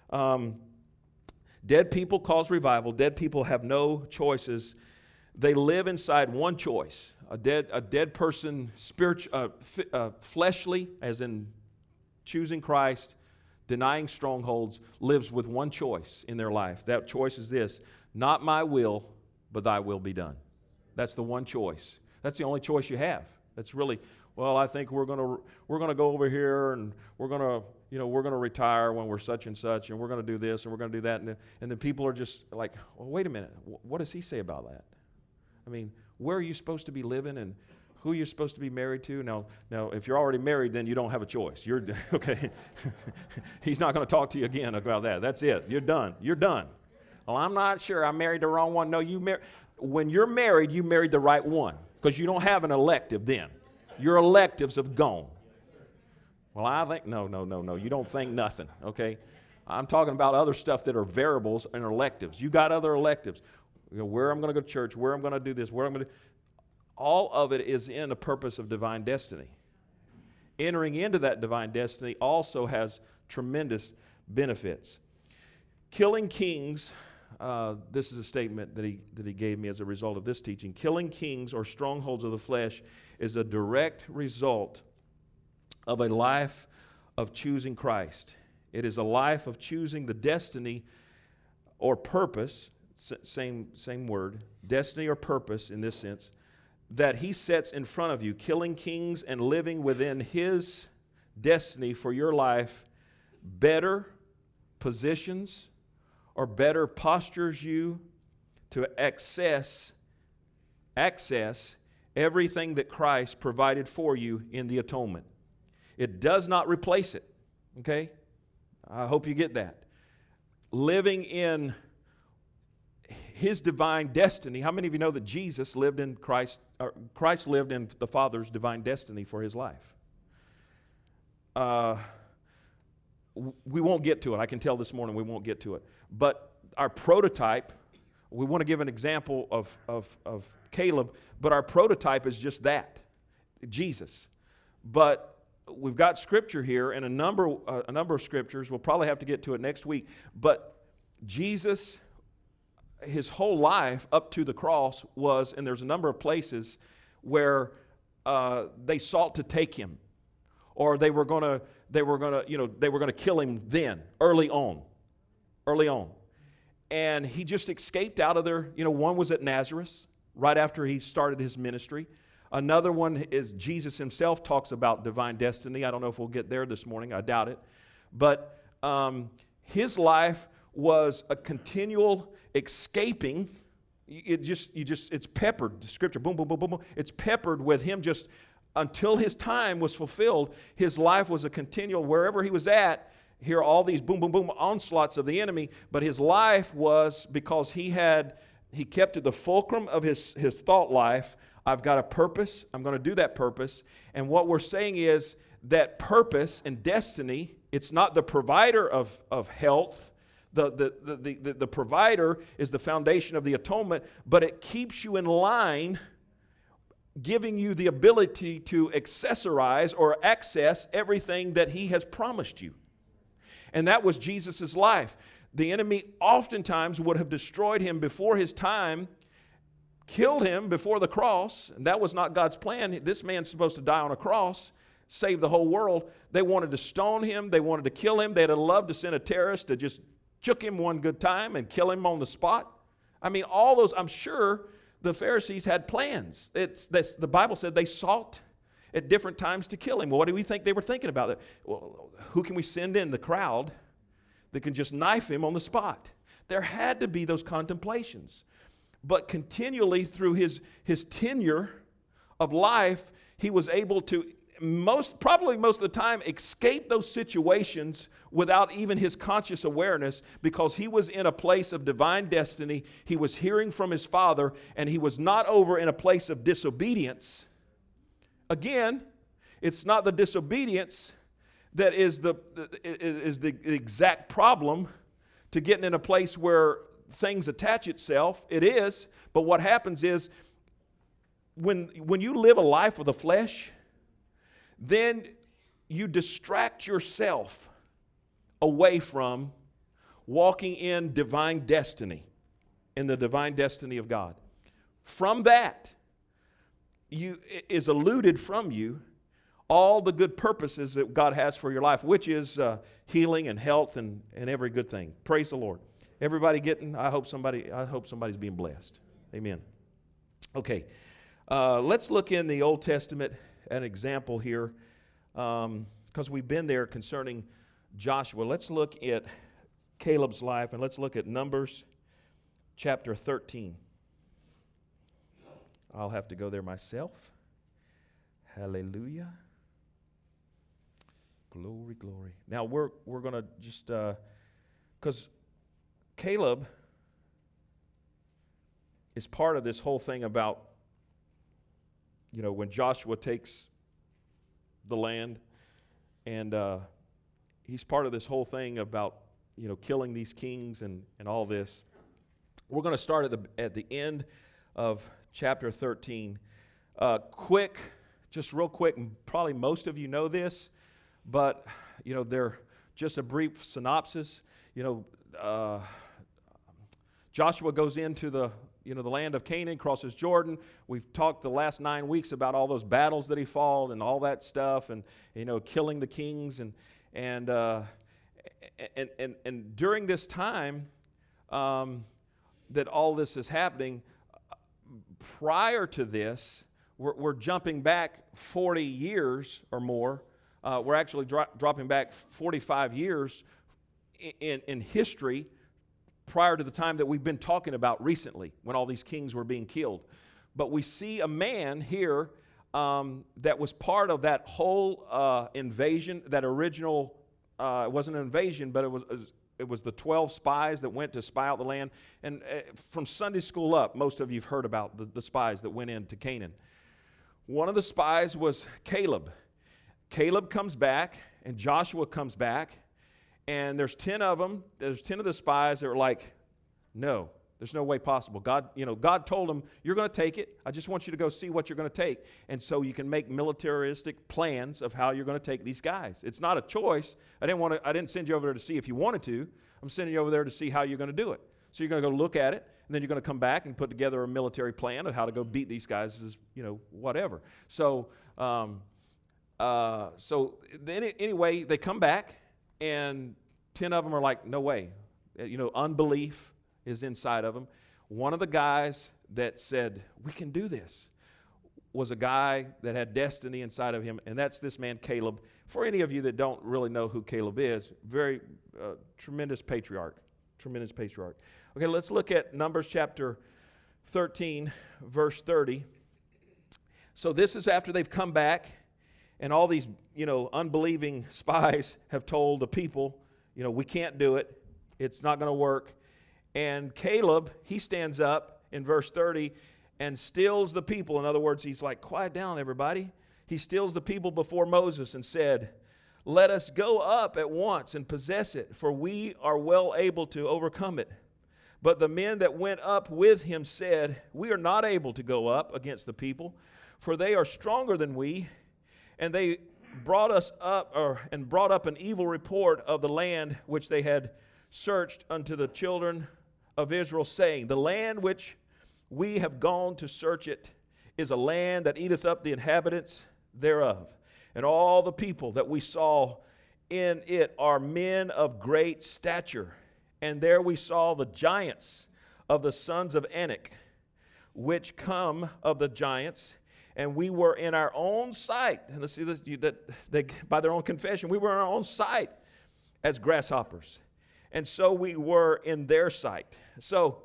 Dead people cause revival. Dead people have no choices. They live inside one choice. A dead person, fleshly, as in choosing Christ, denying strongholds, lives with one choice in their life. That choice is this: not my will, but Thy will be done. That's the one choice. That's the only choice you have. That's really, I think we're gonna go over here and we're gonna retire when we're such and such, and we're gonna do this and we're gonna do that, and then people are just like, well, wait a minute, what does he say about that? I mean, where are you supposed to be living and who you're supposed to be married to? Now, if you're already married, then you don't have a choice. You're okay. He's not going to talk to you again about that. That's it. You're done. You're done. Well, I'm not sure. I married the wrong one. No, when you're married, you married the right one because you don't have an elective then. Your electives have gone. Well, I think, no. You don't think nothing, okay? I'm talking about other stuff that are variables and electives. You got other electives. Where I'm going to go to church, where I'm going to do this, where I'm going to... All of it is in a purpose of divine destiny. Entering into that divine destiny also has tremendous benefits. Killing kings, this is a statement that he gave me as a result of this teaching. Killing kings or strongholds of the flesh is a direct result of a life of choosing Christ. It is a life of choosing the destiny or purpose, same word, destiny or purpose in this sense, that He sets in front of you, killing kings and living within His destiny for your life better positions or better postures you to access everything that Christ provided for you in the atonement. It does not replace it, okay? I hope you get that. Living in His divine destiny. How many of you know that Jesus lived in Christ, or Christ lived in the Father's divine destiny for His life? We won't get to it. I can tell this morning we won't get to it. But our prototype, we want to give an example of Caleb, but our prototype is just that, Jesus. But we've got Scripture here, and a number of Scriptures. We'll probably have to get to it next week. But Jesus, His whole life up to the cross was, and there's a number of places where they sought to take Him, or they were going to kill Him then, early on. And He just escaped out of there. One was at Nazareth, right after He started His ministry. Another one is Jesus Himself talks about divine destiny. I don't know if we'll get there this morning. I doubt it. But His life was a continual escaping. It's peppered. The Scripture, boom, boom, boom, boom, boom. It's peppered with Him just until His time was fulfilled. His life was a continual, wherever He was at, hear all these boom, boom, boom onslaughts of the enemy. But His life was, because He kept to the fulcrum of His thought life. I've got a purpose. I'm going to do that purpose. And what we're saying is that purpose and destiny, it's not the provider of health. The provider is the foundation of the atonement, but it keeps you in line, giving you the ability to accessorize or access everything that He has promised you. And that was Jesus' life. The enemy oftentimes would have destroyed Him before His time, killed Him before the cross, and that was not God's plan. This man's supposed to die on a cross, save the whole world. They wanted to stone Him. They wanted to kill Him. They'd have loved to send a terrorist to just chook Him one good time and kill Him on the spot. I mean, all those, I'm sure the Pharisees had plans. The Bible said they sought at different times to kill Him. Well, what do we think they were thinking about? Well, who can we send in the crowd that can just knife Him on the spot? There had to be those contemplations. But continually through his tenure of life, he was able to probably most of the time escape those situations without even his conscious awareness, because he was in a place of divine destiny. He was hearing from his Father, and he was not over in a place of disobedience. Again, it's not the disobedience that is the exact problem to getting in a place where things attach itself. It is, but what happens is when you live a life of the flesh, then you distract yourself away from walking in divine destiny, in the divine destiny of God. From that, is eluded from you all the good purposes that God has for your life, which is healing and health and every good thing. Praise the Lord. Everybody getting? I hope somebody's being blessed. Amen. Okay, let's look in the Old Testament an example here, because we've been there concerning Joshua. Let's look at Caleb's life, and let's look at Numbers chapter 13. I'll have to go there myself. Hallelujah. Glory, glory. Now we're going to just, because Caleb is part of this whole thing about, when Joshua takes the land, and he's part of this whole thing about, killing these kings and all this. We're going to start at the end of chapter 13. Just real quick, and probably most of you know this, but, they're just a brief synopsis. Joshua goes into the land of Canaan, crosses Jordan. We've talked the last 9 weeks about all those battles that he fought and all that stuff, and killing the kings, And during this time that all this is happening, prior to this, we're jumping back 40 years or more. We're actually dropping back 45 years in history prior to the time that we've been talking about recently, when all these kings were being killed. But we see a man here that was part of that whole invasion, that original, it wasn't an invasion, but it was the 12 spies that went to spy out the land. And from Sunday school up, most of you have heard about the spies that went into Canaan. One of the spies was Caleb. Caleb comes back, and Joshua comes back, and there's 10 of them. There's 10 of the spies that are like, no, there's no way possible. God told them, you're going to take it. I just want you to go see what you're going to take. And so you can make militaristic plans of how you're going to take these guys. It's not a choice. I didn't send you over there to see if you wanted to. I'm sending you over there to see how you're going to do it. So you're going to go look at it, and then you're going to come back and put together a military plan of how to go beat these guys, whatever. So, anyway, they come back, and 10 of them are like, no way. Unbelief is inside of them. One of the guys that said, we can do this, was a guy that had destiny inside of him, and that's this man, Caleb. For any of you that don't really know who Caleb is, very tremendous patriarch. Okay, let's look at Numbers chapter 13, verse 30. So this is after they've come back, and all these, unbelieving spies have told the people, we can't do it. It's not going to work. And Caleb, he stands up in verse 30 and stills the people. In other words, he's like, quiet down, everybody. He stills the people before Moses and said, let us go up at once and possess it, for we are well able to overcome it. But the men that went up with him said, we are not able to go up against the people, for they are stronger than we. And they brought up an evil report of the land which they had searched unto the children of Israel, saying, the land which we have gone to search it is a land that eateth up the inhabitants thereof. And all the people that we saw in it are men of great stature. And there we saw the giants of the sons of Anak, which come of the giants. And we were in our own sight, and let's see this, by their own confession, we were in our own sight as grasshoppers. And so we were in their sight. So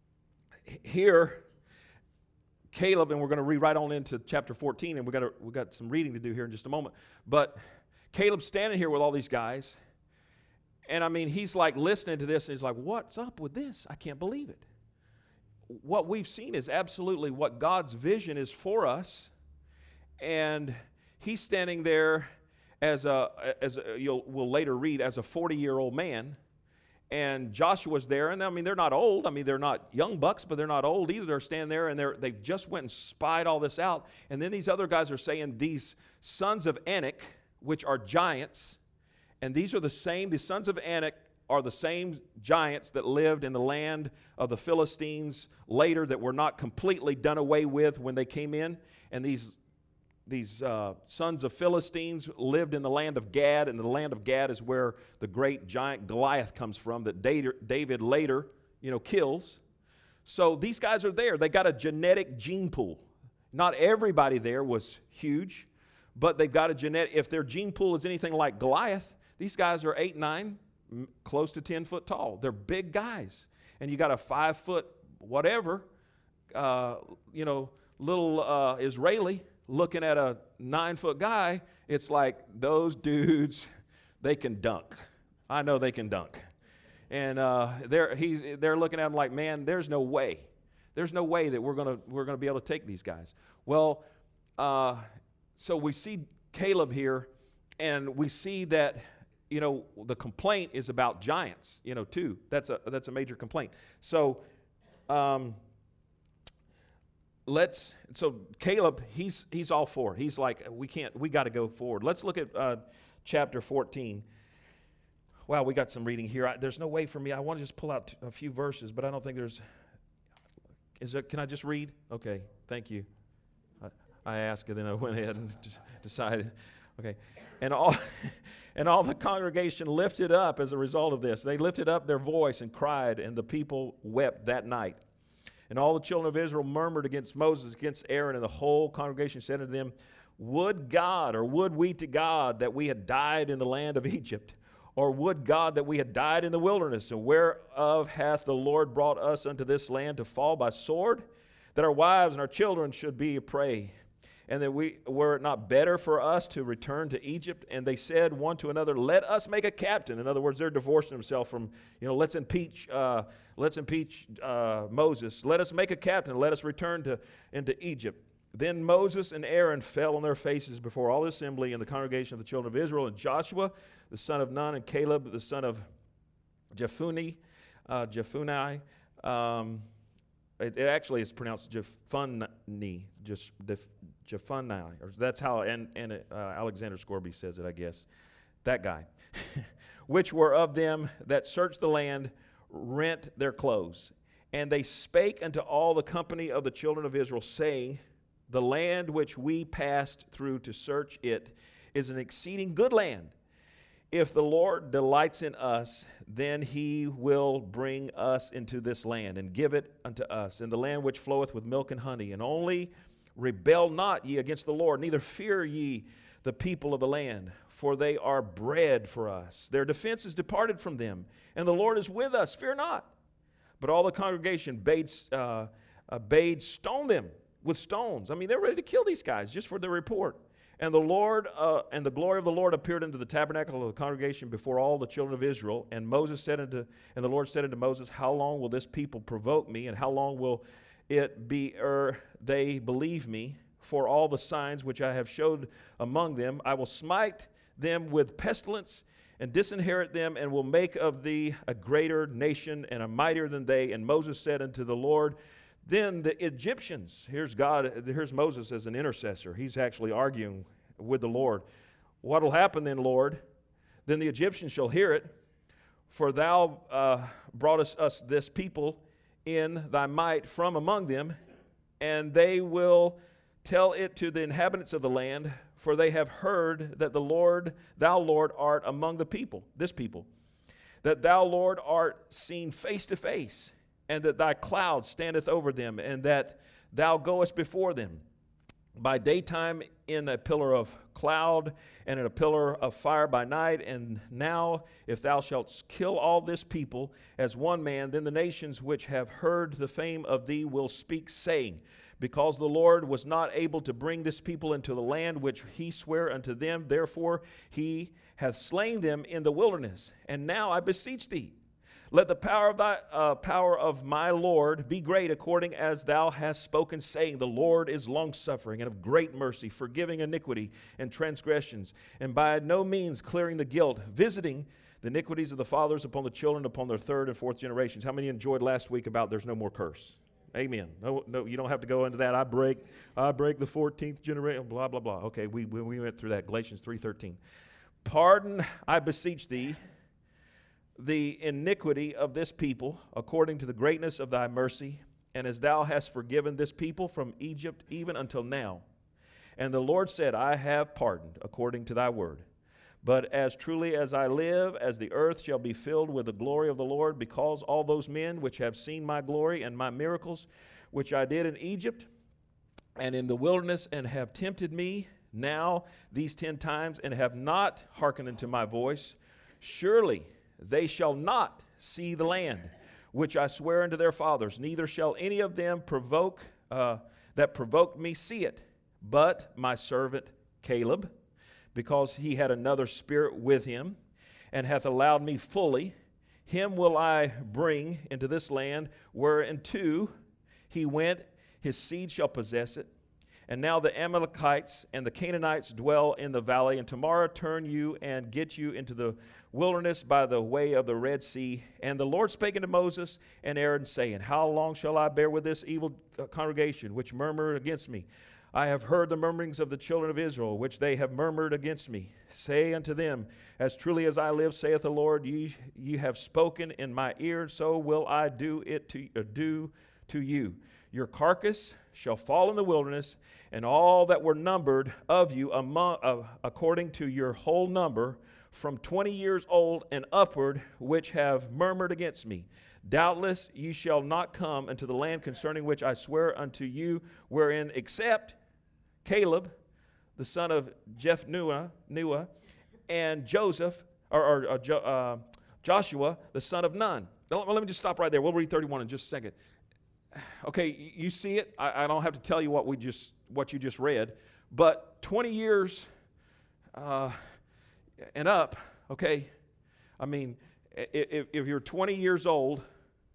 here, Caleb, and we're going to read right on into chapter 14, and we got some reading to do here in just a moment. But Caleb's standing here with all these guys, and I mean, he's like listening to this, and he's like, what's up with this? I can't believe it. What we've seen is absolutely what God's vision is for us, and he's standing there we'll later read, as a 40-year-old man, and Joshua's there, and I mean, they're not old. I mean, they're not young bucks, but they're not old either. They're standing there, and they've just went and spied all this out, and then these other guys are saying these sons of Anak, which are giants, and these are the sons of Anak are the same giants that lived in the land of the Philistines later, that were not completely done away with when they came in. And these sons of Philistines lived in the land of Gad, and the land of Gad is where the great giant Goliath comes from, that David later, kills. So these guys are there. They got a genetic gene pool. Not everybody there was huge, but they've got a genetic. If their gene pool is anything like Goliath, these guys are 8, 9, close to 10 foot tall. They're big guys. And you got a 5 foot whatever, little Israeli looking at a 9 foot guy. It's like, those dudes, they can dunk. I know they can dunk. And they're looking at him like, man, there's no way. There's no way that we're gonna be able to take these guys. Well, so we see Caleb here, and we see that the complaint is about giants, too. That's a major complaint. So so Caleb, he's all for it. He's like, we got to go forward. Let's look at chapter 14. Wow, we got some reading here. There's no way for me. I want to just pull out a few verses, but I don't think can I just read? Okay, thank you. I asked, and then I went ahead and decided. Okay, And all the congregation lifted up as a result of this. They lifted up their voice and cried, and the people wept that night. And all the children of Israel murmured against Moses, against Aaron, and the whole congregation said unto them, would God, or would we to God, that we had died in the land of Egypt? Or would God that we had died in the wilderness? And whereof hath the Lord brought us unto this land to fall by sword? That our wives and our children should be a prey. And that were it not better for us to return to Egypt? And they said one to another, let us make a captain. In other words, they're divorcing themselves from, let's impeach Moses. Let us make a captain. Let us return into Egypt. Then Moses and Aaron fell on their faces before all the assembly and the congregation of the children of Israel. And Joshua, the son of Nun, and Caleb, the son of Jephunneh, it actually is pronounced Jephunneh, Jephunneh, or that's how Alexander Scourby says it, I guess. That guy. Which were of them that searched the land, rent their clothes. And they spake unto all the company of the children of Israel, saying, the land which we passed through to search it is an exceeding good land. If the Lord delights in us, then he will bring us into this land and give it unto us, in the land which floweth with milk and honey. And only rebel not ye against the Lord, neither fear ye the people of the land, for they are bread for us. Their defense is departed from them, and the Lord is with us. Fear not. But all the congregation bade stone them with stones. I mean, they're ready to kill these guys just for their report. And the Lord and the glory of the Lord appeared into the tabernacle of the congregation before all the children of Israel. And the Lord said unto Moses, how long will this people provoke me, and how long will it be ere they believe me? For all the signs which I have showed among them, I will smite them with pestilence and disinherit them, and will make of thee a greater nation and a mightier than they. And Moses said unto the Lord, then the Egyptians, here's Moses as an intercessor. He's actually arguing with the Lord. What will happen then, Lord? Then the Egyptians shall hear it, for thou broughtest us this people in thy might from among them, and they will tell it to the inhabitants of the land, for they have heard that thou, Lord, art among the people, this people, that thou, Lord, art seen face to face, and that thy cloud standeth over them, and that thou goest before them by daytime in a pillar of cloud, and in a pillar of fire by night. And now, if thou shalt kill all this people as one man, then the nations which have heard the fame of thee will speak, saying, because the Lord was not able to bring this people into the land which he sware unto them, therefore he hath slain them in the wilderness. And now I beseech thee, let the power of my Lord be great, according as thou hast spoken, saying, the Lord is longsuffering and of great mercy, forgiving iniquity and transgressions, and by no means clearing the guilt, visiting the iniquities of the fathers upon the children, upon their third and fourth generations. How many enjoyed last week about there's no more curse? Amen. No, you don't have to go into that. I break the 14th generation, blah, blah, blah. Okay, we went through that, Galatians 3:13. Pardon, I beseech thee, the iniquity of this people, according to the greatness of thy mercy, and as thou hast forgiven this people from Egypt even until now. And the Lord said, I have pardoned according to thy word. But as truly as I live, as the earth shall be filled with the glory of the Lord, because all those men which have seen my glory and my miracles, which I did in Egypt and in the wilderness, and have tempted me now these 10 times, and have not hearkened unto my voice, surely they shall not see the land which I swear unto their fathers, neither shall any of them that provoked me see it, but my servant Caleb, because he had another spirit with him, and hath allowed me fully, him will I bring into this land, whereinto he went, his seed shall possess it. And now the Amalekites and the Canaanites dwell in the valley, and tomorrow turn you and get you into the wilderness by the way of the Red Sea. And the Lord spake unto Moses and Aaron, saying, how long shall I bear with this evil congregation, which murmur against me? I have heard the murmurings of the children of Israel, which they have murmured against me. Say unto them, as truly as I live, saith the Lord, ye have spoken in my ear, so will I do to you. Your carcass shall fall in the wilderness, and all that were numbered of you according to your whole number, from 20 years old and upward, which have murmured against me. Doubtless ye shall not come into the land concerning which I swear unto you, wherein except Caleb, the son of Jephunneh, and Joshua, the son of Nun. Let me just stop right there. We'll read 31 in just a second. Okay, you see it. I don't have to tell you what you just read, but 20 years and up. Okay, I mean, if you're 20 years old,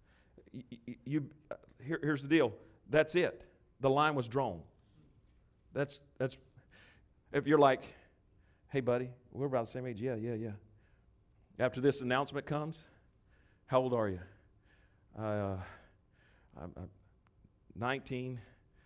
here's the deal. That's it. The line was drawn. That's. If you're like, hey, buddy, we're about the same age. Yeah. After this announcement comes, how old are you? I'm 19,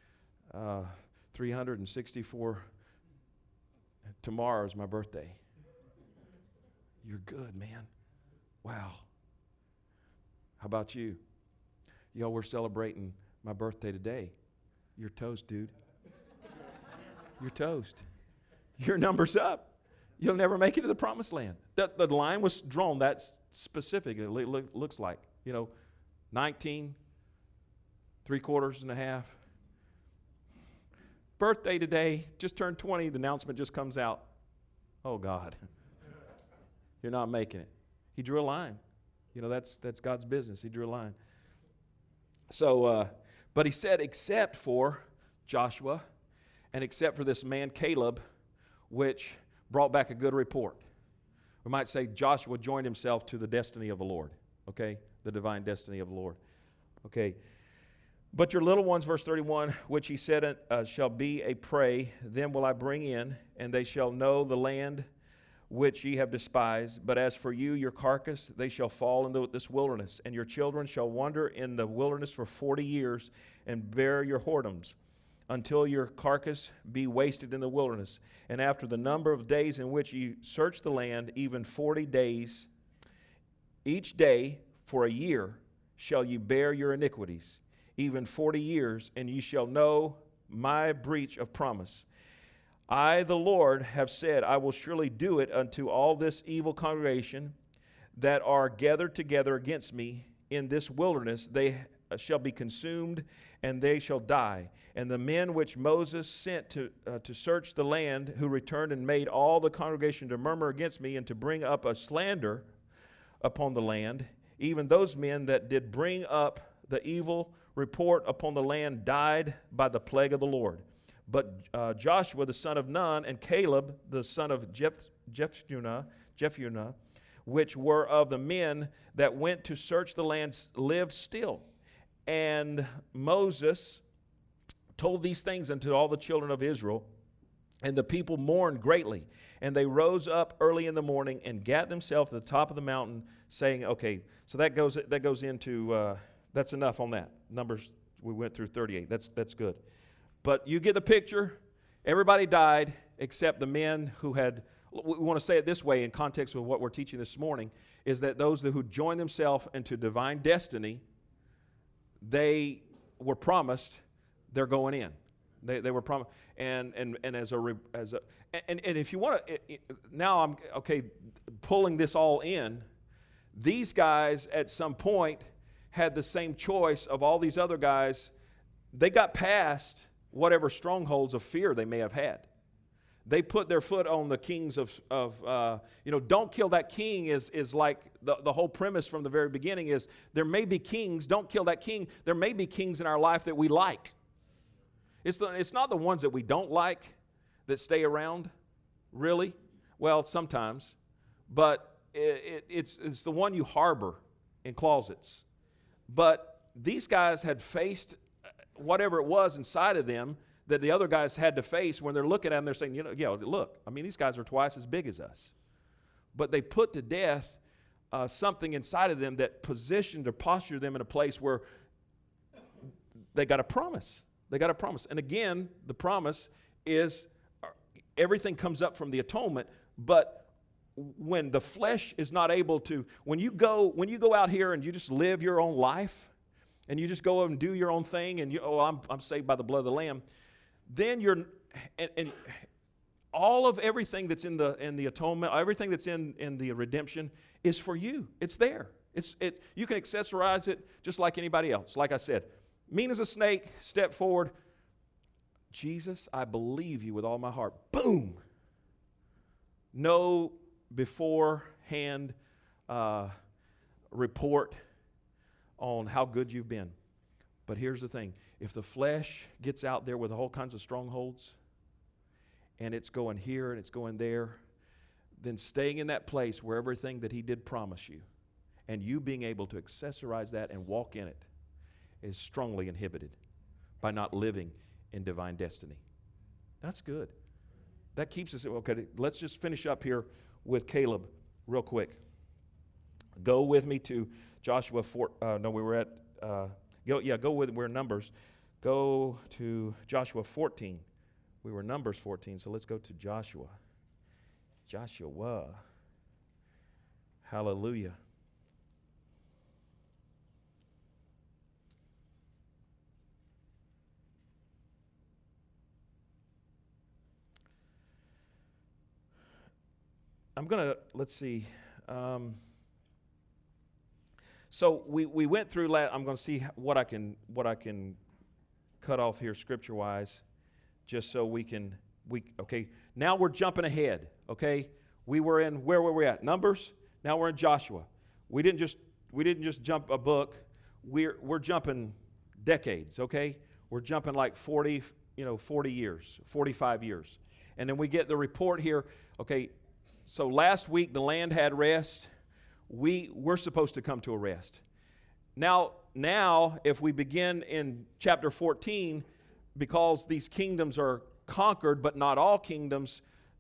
364. Tomorrow is my birthday. You're good, man. Wow. How about you? Yo, we're celebrating my birthday today. You're toast, dude. You're toast. Your number's up. You'll never make it to the promised land. The line was drawn that specific. It looks like, 19, 3/4 and a half. Birthday today, just turned 20, the announcement just comes out. Oh, God. You're not making it. He drew a line. That's God's business. He drew a line. So, but he said, except for Joshua and except for this man Caleb, which brought back a good report. We might say Joshua joined himself to the destiny of the Lord, okay? The divine destiny of the Lord, okay? But your little ones, verse 31, which he said shall be a prey, them will I bring in, and they shall know the land which ye have despised. But as for you, your carcass, they shall fall into this wilderness, and your children shall wander in the wilderness for 40 years, and bear your whoredoms, until your carcass be wasted in the wilderness. And after the number of days in which you search the land, even 40 days, each day for a year shall you bear your iniquities, even 40 years, and ye shall know my breach of promise. I, the Lord, have said, I will surely do it unto all this evil congregation that are gathered together against me in this wilderness. They shall be consumed, and they shall die. And the men which Moses sent to search the land, who returned and made all the congregation to murmur against me and to bring up a slander upon the land, even those men that did bring up the evil report upon the land died by the plague of the Lord. But Joshua the son of Nun and Caleb the son of Jephunneh, which were of the men that went to search the land, lived still. And Moses told these things unto all the children of Israel, and the people mourned greatly. And they rose up early in the morning and gathered themselves at the top of the mountain, saying, okay, so that goes into, that's enough on that. Numbers, we went through 38. That's good. But you get the picture. Everybody died except the men who had, we want to say it this way in context with what we're teaching this morning, is that those who joined themselves into divine destiny, they were promised they're going in. They were promised, and if you want to, now I'm okay pulling this all in. These guys at some point had the same choice of all these other guys. They got past whatever strongholds of fear they may have had. They put their foot on the kings of don't kill that king is like the whole premise from the very beginning is there may be kings, don't kill that king. There may be kings in our life that we like. It's not the ones that we don't like that stay around, really. Well, sometimes. But it's the one you harbor in closets. But these guys had faced whatever it was inside of them that the other guys had to face. When they're looking at them, they're saying, look, I mean, these guys are twice as big as us. But they put to death something inside of them that positioned or postured them in a place where they got a promise. They got a promise. And again, the promise is everything comes up from the atonement, but when the flesh is not able to, when you go out here and you just live your own life, and you just go and do your own thing, and I'm saved by the blood of the Lamb, then you're, and all of everything that's in the atonement, everything that's in the redemption is for you. It's there. You can accessorize it just like anybody else. Like I said, mean as a snake, step forward. Jesus, I believe you with all my heart. Boom. No beforehand report on how good you've been. But here's the thing. If the flesh gets out there with all kinds of strongholds, and it's going here and it's going there, then staying in that place where everything that He did promise you, and you being able to accessorize that and walk in it, is strongly inhibited by not living in divine destiny. That's good. That keeps us. Okay, let's just finish up here with Caleb real quick. Go with me to Joshua 4. We're in Numbers. Go to Joshua 14. We were Numbers 14, so let's go to Joshua. Joshua. Hallelujah. Let's see. So we went through. I'm going to see what I can cut off here scripture-wise, just so okay. Now we're jumping ahead. Okay, we were in, where were we at? Numbers. Now we're in Joshua. We didn't just jump a book. We're jumping decades. Okay, we're jumping like 40 years, 45 years, and then we get the report here. Okay. So last week the land had rest. We're supposed to come to a rest. Now, if we begin in chapter 14, because these kingdoms are conquered, but not all kingdoms,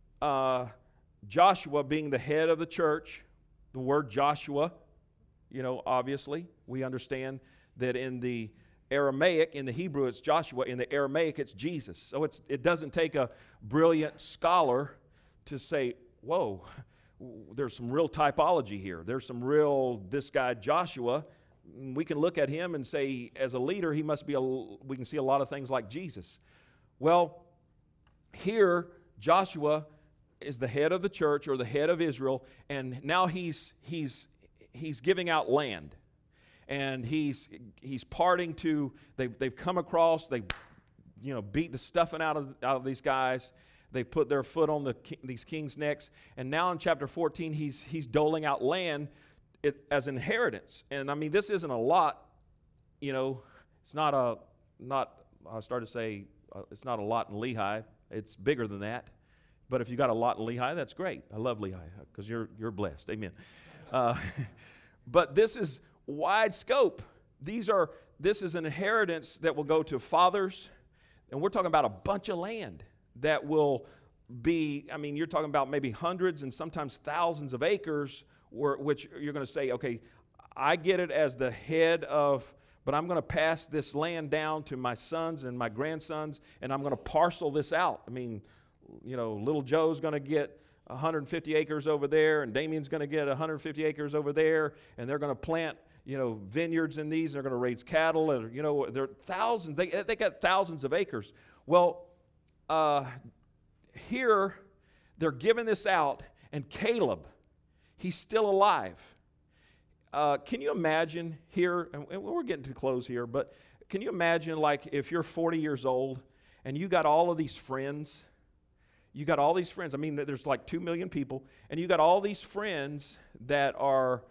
Joshua being the head of the church, the word Joshua, obviously, we understand that in the Aramaic, in the Hebrew it's Joshua, in the Aramaic it's Jesus. So it doesn't take a brilliant scholar to say, whoa, there's some real typology here. There's some real, this guy Joshua, we can look at him and say, as a leader, we can see a lot of things like Jesus. Well, here, Joshua is the head of the church or the head of Israel, and now he's giving out land. And he's parting to, they've come across, they beat the stuffing out of these guys. They've put their foot on these kings' necks. And now in chapter 14, he's doling out land as inheritance. And I mean, this isn't a lot. It's not I started to say, it's not a lot in Lehi. It's bigger than that. But if you got a lot in Lehi, that's great. I love Lehi because you're blessed. Amen. But this is wide scope. This is an inheritance that will go to fathers. And we're talking about a bunch of land that will be, you're talking about maybe hundreds and sometimes thousands of acres, which you're going to say, okay, I get it as the head of, but I'm going to pass this land down to my sons and my grandsons, and I'm going to parcel this out. Little Joe's going to get 150 acres over there, and Damien's going to get 150 acres over there, and they're going to plant, vineyards in these, and they're going to raise cattle, and, there are thousands, they got thousands of acres. Well, here, they're giving this out, and Caleb, he's still alive. Can you imagine here, and we're getting to close here, but can you imagine like if you're 40 years old and you got all of these friends, there's like 2 million people, and you got all these friends that are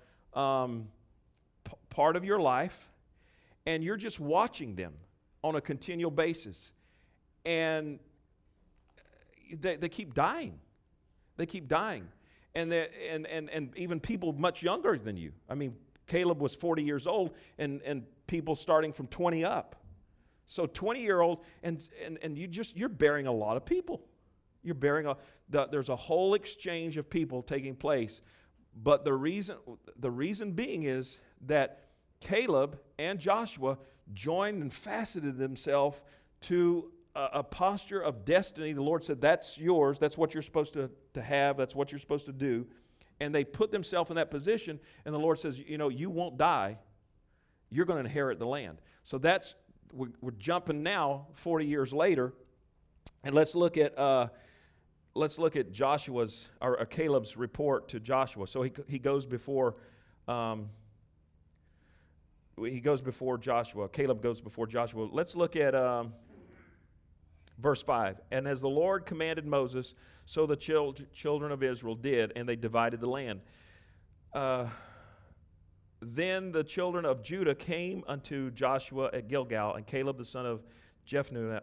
part of your life, and you're just watching them on a continual basis. And they keep dying. They keep dying. And even people much younger than you. Caleb was 40 years old, and people starting from 20 up. So 20-year-old, and you're bearing a lot of people. You're bearing there's a whole exchange of people taking place. But the reason being is that Caleb and Joshua joined and faceted themselves to a posture of destiny. The Lord said, that's yours. That's what you're supposed to have. That's what you're supposed to do. And they put themselves in that position, and the Lord says, you won't die. You're going to inherit the land. So we're jumping now 40 years later, and let's look at let's look at Joshua's or Caleb's report to Joshua. So he goes before Joshua. Caleb goes before Joshua. Let's look at verse 5. And as the Lord commanded Moses, so the children of Israel did, and they divided the land. Then the children of Judah came unto Joshua at Gilgal, and Caleb the son of Jephunneh,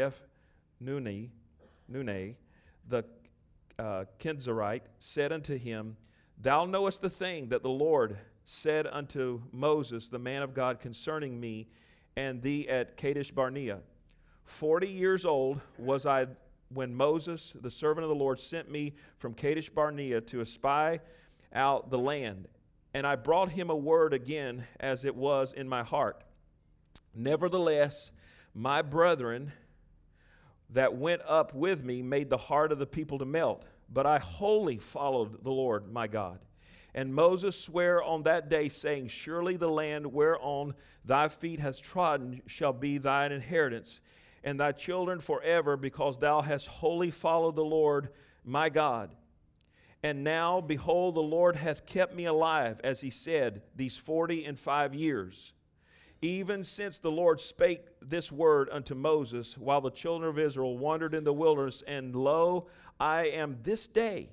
the Kenizzite, said unto him, Thou knowest the thing that the Lord said unto Moses, the man of God, concerning me and thee at Kadesh Barnea. 40 years old was I when Moses, the servant of the Lord, sent me from Kadesh Barnea to espy out the land. And I brought him a word again as it was in my heart. Nevertheless, my brethren that went up with me made the heart of the people to melt. But I wholly followed the Lord my God. And Moses sware on that day, saying, Surely the land whereon thy feet has trodden shall be thine inheritance, and thy children forever, because thou hast wholly followed the Lord my God. And now, behold, the Lord hath kept me alive, as he said, these 45 years, even since the Lord spake this word unto Moses, while the children of Israel wandered in the wilderness. And lo, I am this day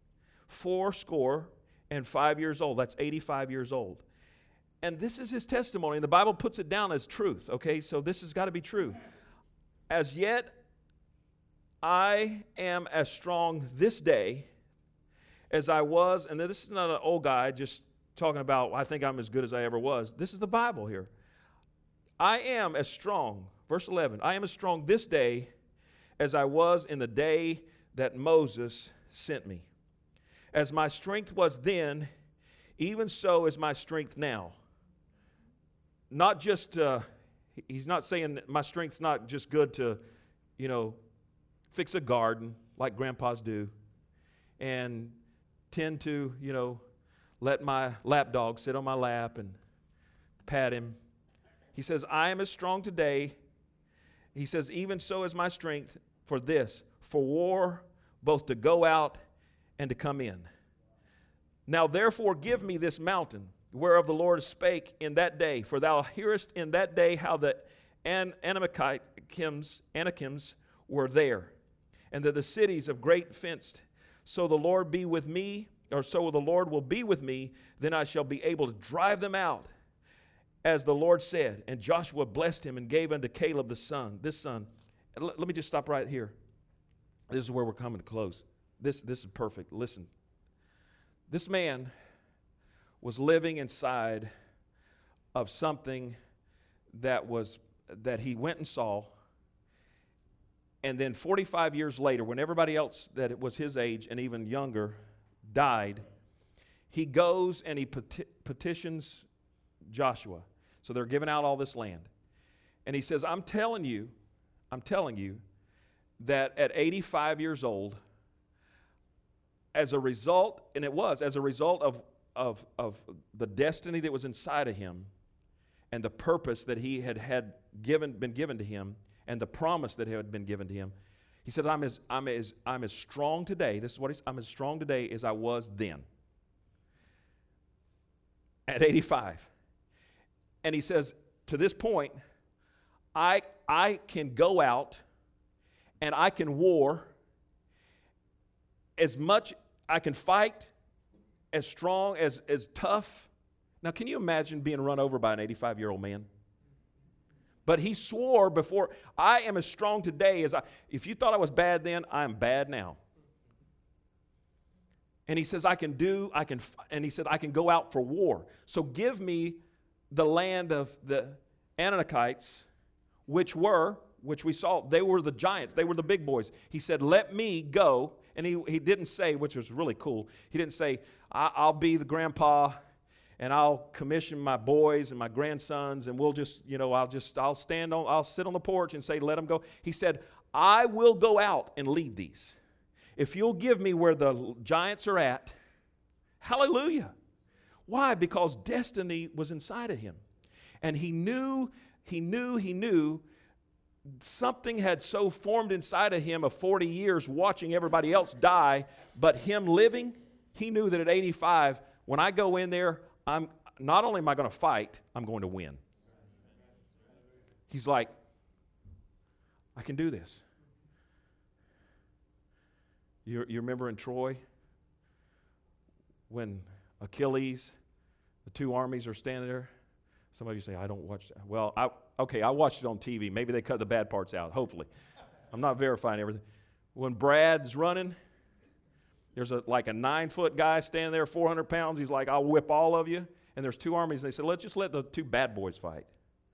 85 years old. That's 85 years old. And this is his testimony. And the Bible puts it down as truth, okay? So this has got to be true. As yet, I am as strong this day as I was. And this is not an old guy just talking about, I think I'm as good as I ever was. This is the Bible here. I am as strong, verse 11, I am as strong this day as I was in the day that Moses sent me. As my strength was then, even so is my strength now. Not just, he's not saying my strength's not just good to, fix a garden like grandpas do and tend to, let my lap dog sit on my lap and pat him. He says, I am as strong today. He says, even so is my strength for this, for war, both to go out and to come in. Now therefore give me this mountain, whereof the Lord spake in that day. For thou hearest in that day how the Anakims were there, and that the cities of great fenced. So the Lord be with me, or so the Lord will be with me, then I shall be able to drive them out, as the Lord said. And Joshua blessed him and gave unto Caleb this son. Let me just stop right here. This is where we're coming to close. This is perfect. Listen. This man was living inside of something that he went and saw. And then 45 years later, when everybody else that was his age and even younger died, he goes and he petitions Joshua. So they're giving out all this land. And he says, I'm telling you that at 85 years old, as a result of the destiny that was inside of him and the purpose that he had been given to him and the promise that had been given to him, he said, I'm as strong today. This is what I'm as strong today as I was then at 85. And he says, to this point, I can go out and I can war as much, I can fight as strong, as tough. Now, can you imagine being run over by an 85-year-old man? But he swore before, I am as strong today as if you thought I was bad then, I am bad now. And he says, I can go out for war. So give me the land of the Anakites, which we saw, they were the giants, they were the big boys. He said, let me go. And he didn't say, which was really cool, he didn't say, I'll be the grandpa and I'll commission my boys and my grandsons and we'll just, I'll sit on the porch and say, let them go. He said, I will go out and lead these. If you'll give me where the giants are at, hallelujah. Why? Because destiny was inside of him. And he knew something had so formed inside of him of 40 years watching everybody else die, but him living, he knew that at 85, when I go in there, I'm not only am I going to fight, I'm going to win. He's like, I can do this. You remember in Troy when Achilles, the two armies are standing there? Some of you say, I don't watch that. Well, I watched it on TV. Maybe they cut the bad parts out, hopefully. I'm not verifying everything. When Brad's running, there's like a 9-foot guy standing there, 400 pounds. He's like, I'll whip all of you. And there's two armies, and they said, let's just let the two bad boys fight.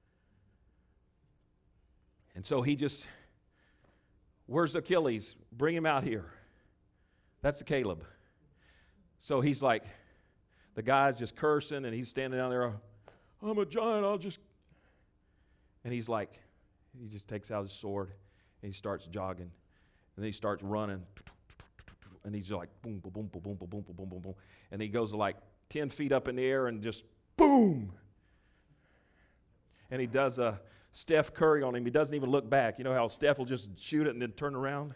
And so where's Achilles? Bring him out here. That's Caleb. So he's like, the guy's just cursing, and he's standing down there, I'm a giant, and he's like, he just takes out his sword, and he starts jogging, and then he starts running, and he's like, boom, boom, boom, boom, boom, boom, boom, boom, boom, boom, and he goes like 10 feet up in the air, and just boom, and he does a Steph Curry on him. He doesn't even look back. You know how Steph will just shoot it and then turn around?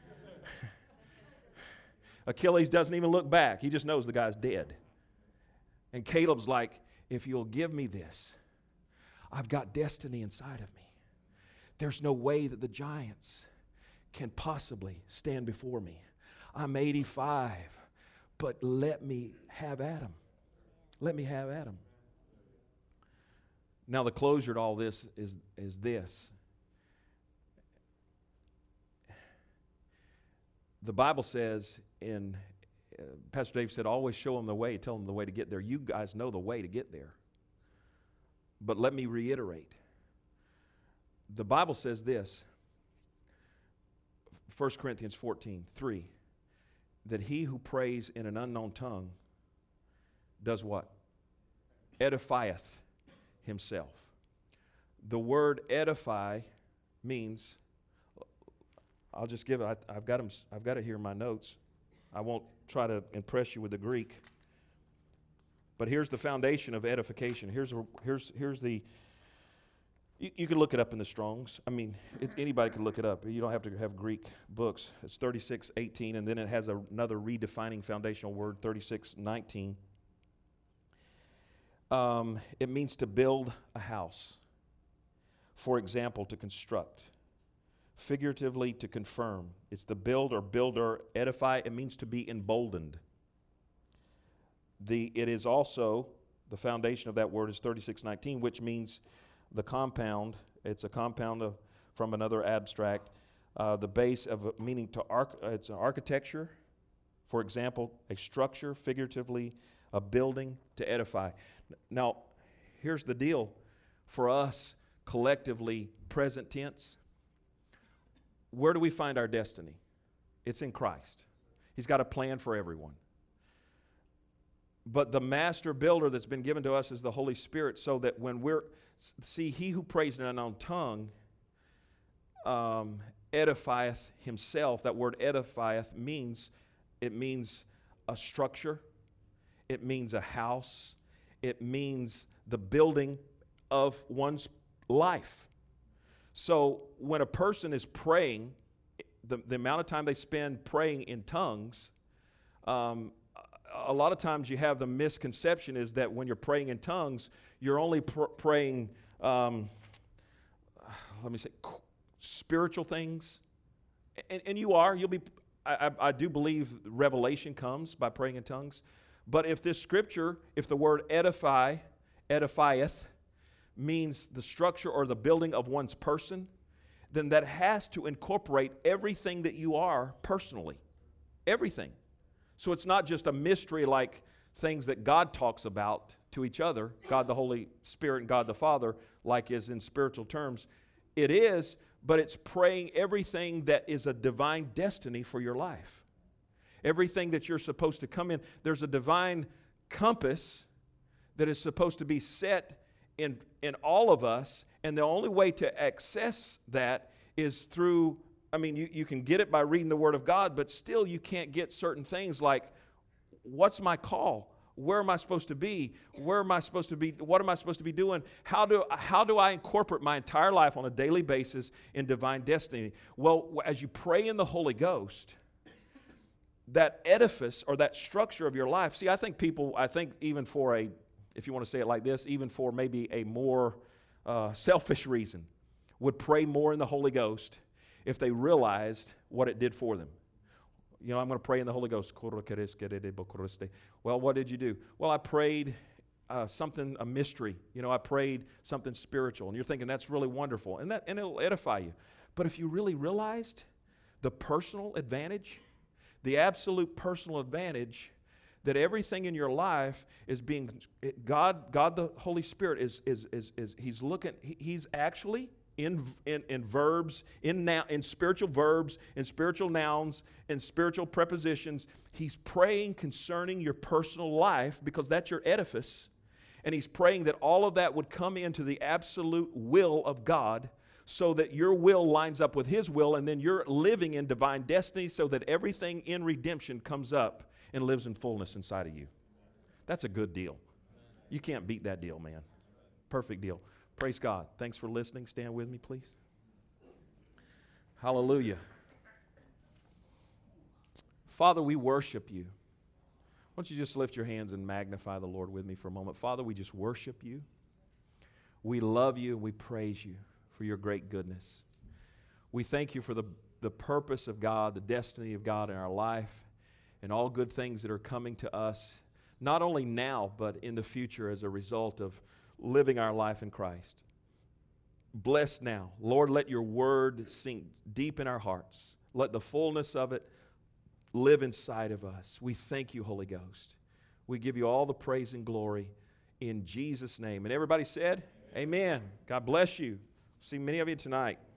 Achilles doesn't even look back. He just knows the guy's dead. And Caleb's like, if you'll give me this, I've got destiny inside of me. There's no way that the giants can possibly stand before me. I'm 85, but let me have Adam. Let me have Adam. Now the closure to all this is this. The Bible says Pastor Dave said, always show them the way, tell them the way to get there. You guys know the way to get there. But let me reiterate. The Bible says this, 1 Corinthians 14:3, that he who prays in an unknown tongue does what? Edifieth himself. The word edify means, I'll just give it, I've got it here in my notes. I won't try to impress you with the Greek. But here's the foundation of edification. Here's the, you can look it up in the Strong's. I mean, anybody can look it up. You don't have to have Greek books. It's 36:18, and then it has another redefining foundational word, 36:19. It means to build a house. For example, to construct. Figuratively, to confirm. It's the build or builder, edify. It means to be emboldened. It is also, the foundation of that word is 36:19, which means the compound. It's a compound from another abstract. The base of meaning it's an architecture. For example, a structure, figuratively, a building to edify. Now, here's the deal. For us, collectively, present tense, where do we find our destiny? It's in Christ. He's got a plan for everyone. But the master builder that's been given to us is the Holy Spirit, so that when he who prays in an unknown tongue edifieth himself. That word edifieth means a structure. It means a house. It means the building of one's life. So when a person is praying, the amount of time they spend praying in tongues, a lot of times you have the misconception is that when you're praying in tongues, you're only praying, spiritual things. And you'll be, I do believe revelation comes by praying in tongues. But if this scripture, if the word edifieth, means the structure or the building of one's person, then that has to incorporate everything that you are personally. Everything. So it's not just a mystery like things that God talks about to each other, God the Holy Spirit and God the Father, like is in spiritual terms. It is, but it's praying everything that is a divine destiny for your life. Everything that you're supposed to come in. There's a divine compass that is supposed to be set in all of us, and the only way to access that is through, you can get it by reading the Word of God, but still you can't get certain things like, what's my call? Where am I supposed to be? Where am I supposed to be? What am I supposed to be doing? How do I incorporate my entire life on a daily basis in divine destiny? Well, as you pray in the Holy Ghost, that edifice or that structure of your life, see, I think even for if you want to say it like this, even for maybe a more selfish reason, would pray more in the Holy Ghost if they realized what it did for them. You know, I'm going to pray in the Holy Ghost. Well, what did you do? Well, I prayed a mystery. You know, I prayed something spiritual. And you're thinking that's really wonderful. And it'll edify you. But if you really realized the personal advantage, the absolute personal advantage, that everything in your life is being, God the Holy Spirit He's actually in verbs, in spiritual verbs, in spiritual nouns, in spiritual prepositions. He's praying concerning your personal life because that's your edifice. And He's praying that all of that would come into the absolute will of God so that your will lines up with His will, and then you're living in divine destiny so that everything in redemption comes up and lives in fullness inside of you. That's a good deal. You can't beat that deal, man. Perfect deal. Praise God. Thanks for listening. Stand with me, please. Hallelujah. Father, we worship You. Why don't you just lift your hands and magnify the Lord with me for a moment. Father, we just worship You. We love You and we praise You for Your great goodness. We thank You for the purpose of God, the destiny of God in our life, and all good things that are coming to us, not only now, but in the future as a result of living our life in Christ. Bless now. Lord, let Your word sink deep in our hearts. Let the fullness of it live inside of us. We thank You, Holy Ghost. We give You all the praise and glory in Jesus' name. And everybody said, Amen. God bless you. See many of you tonight.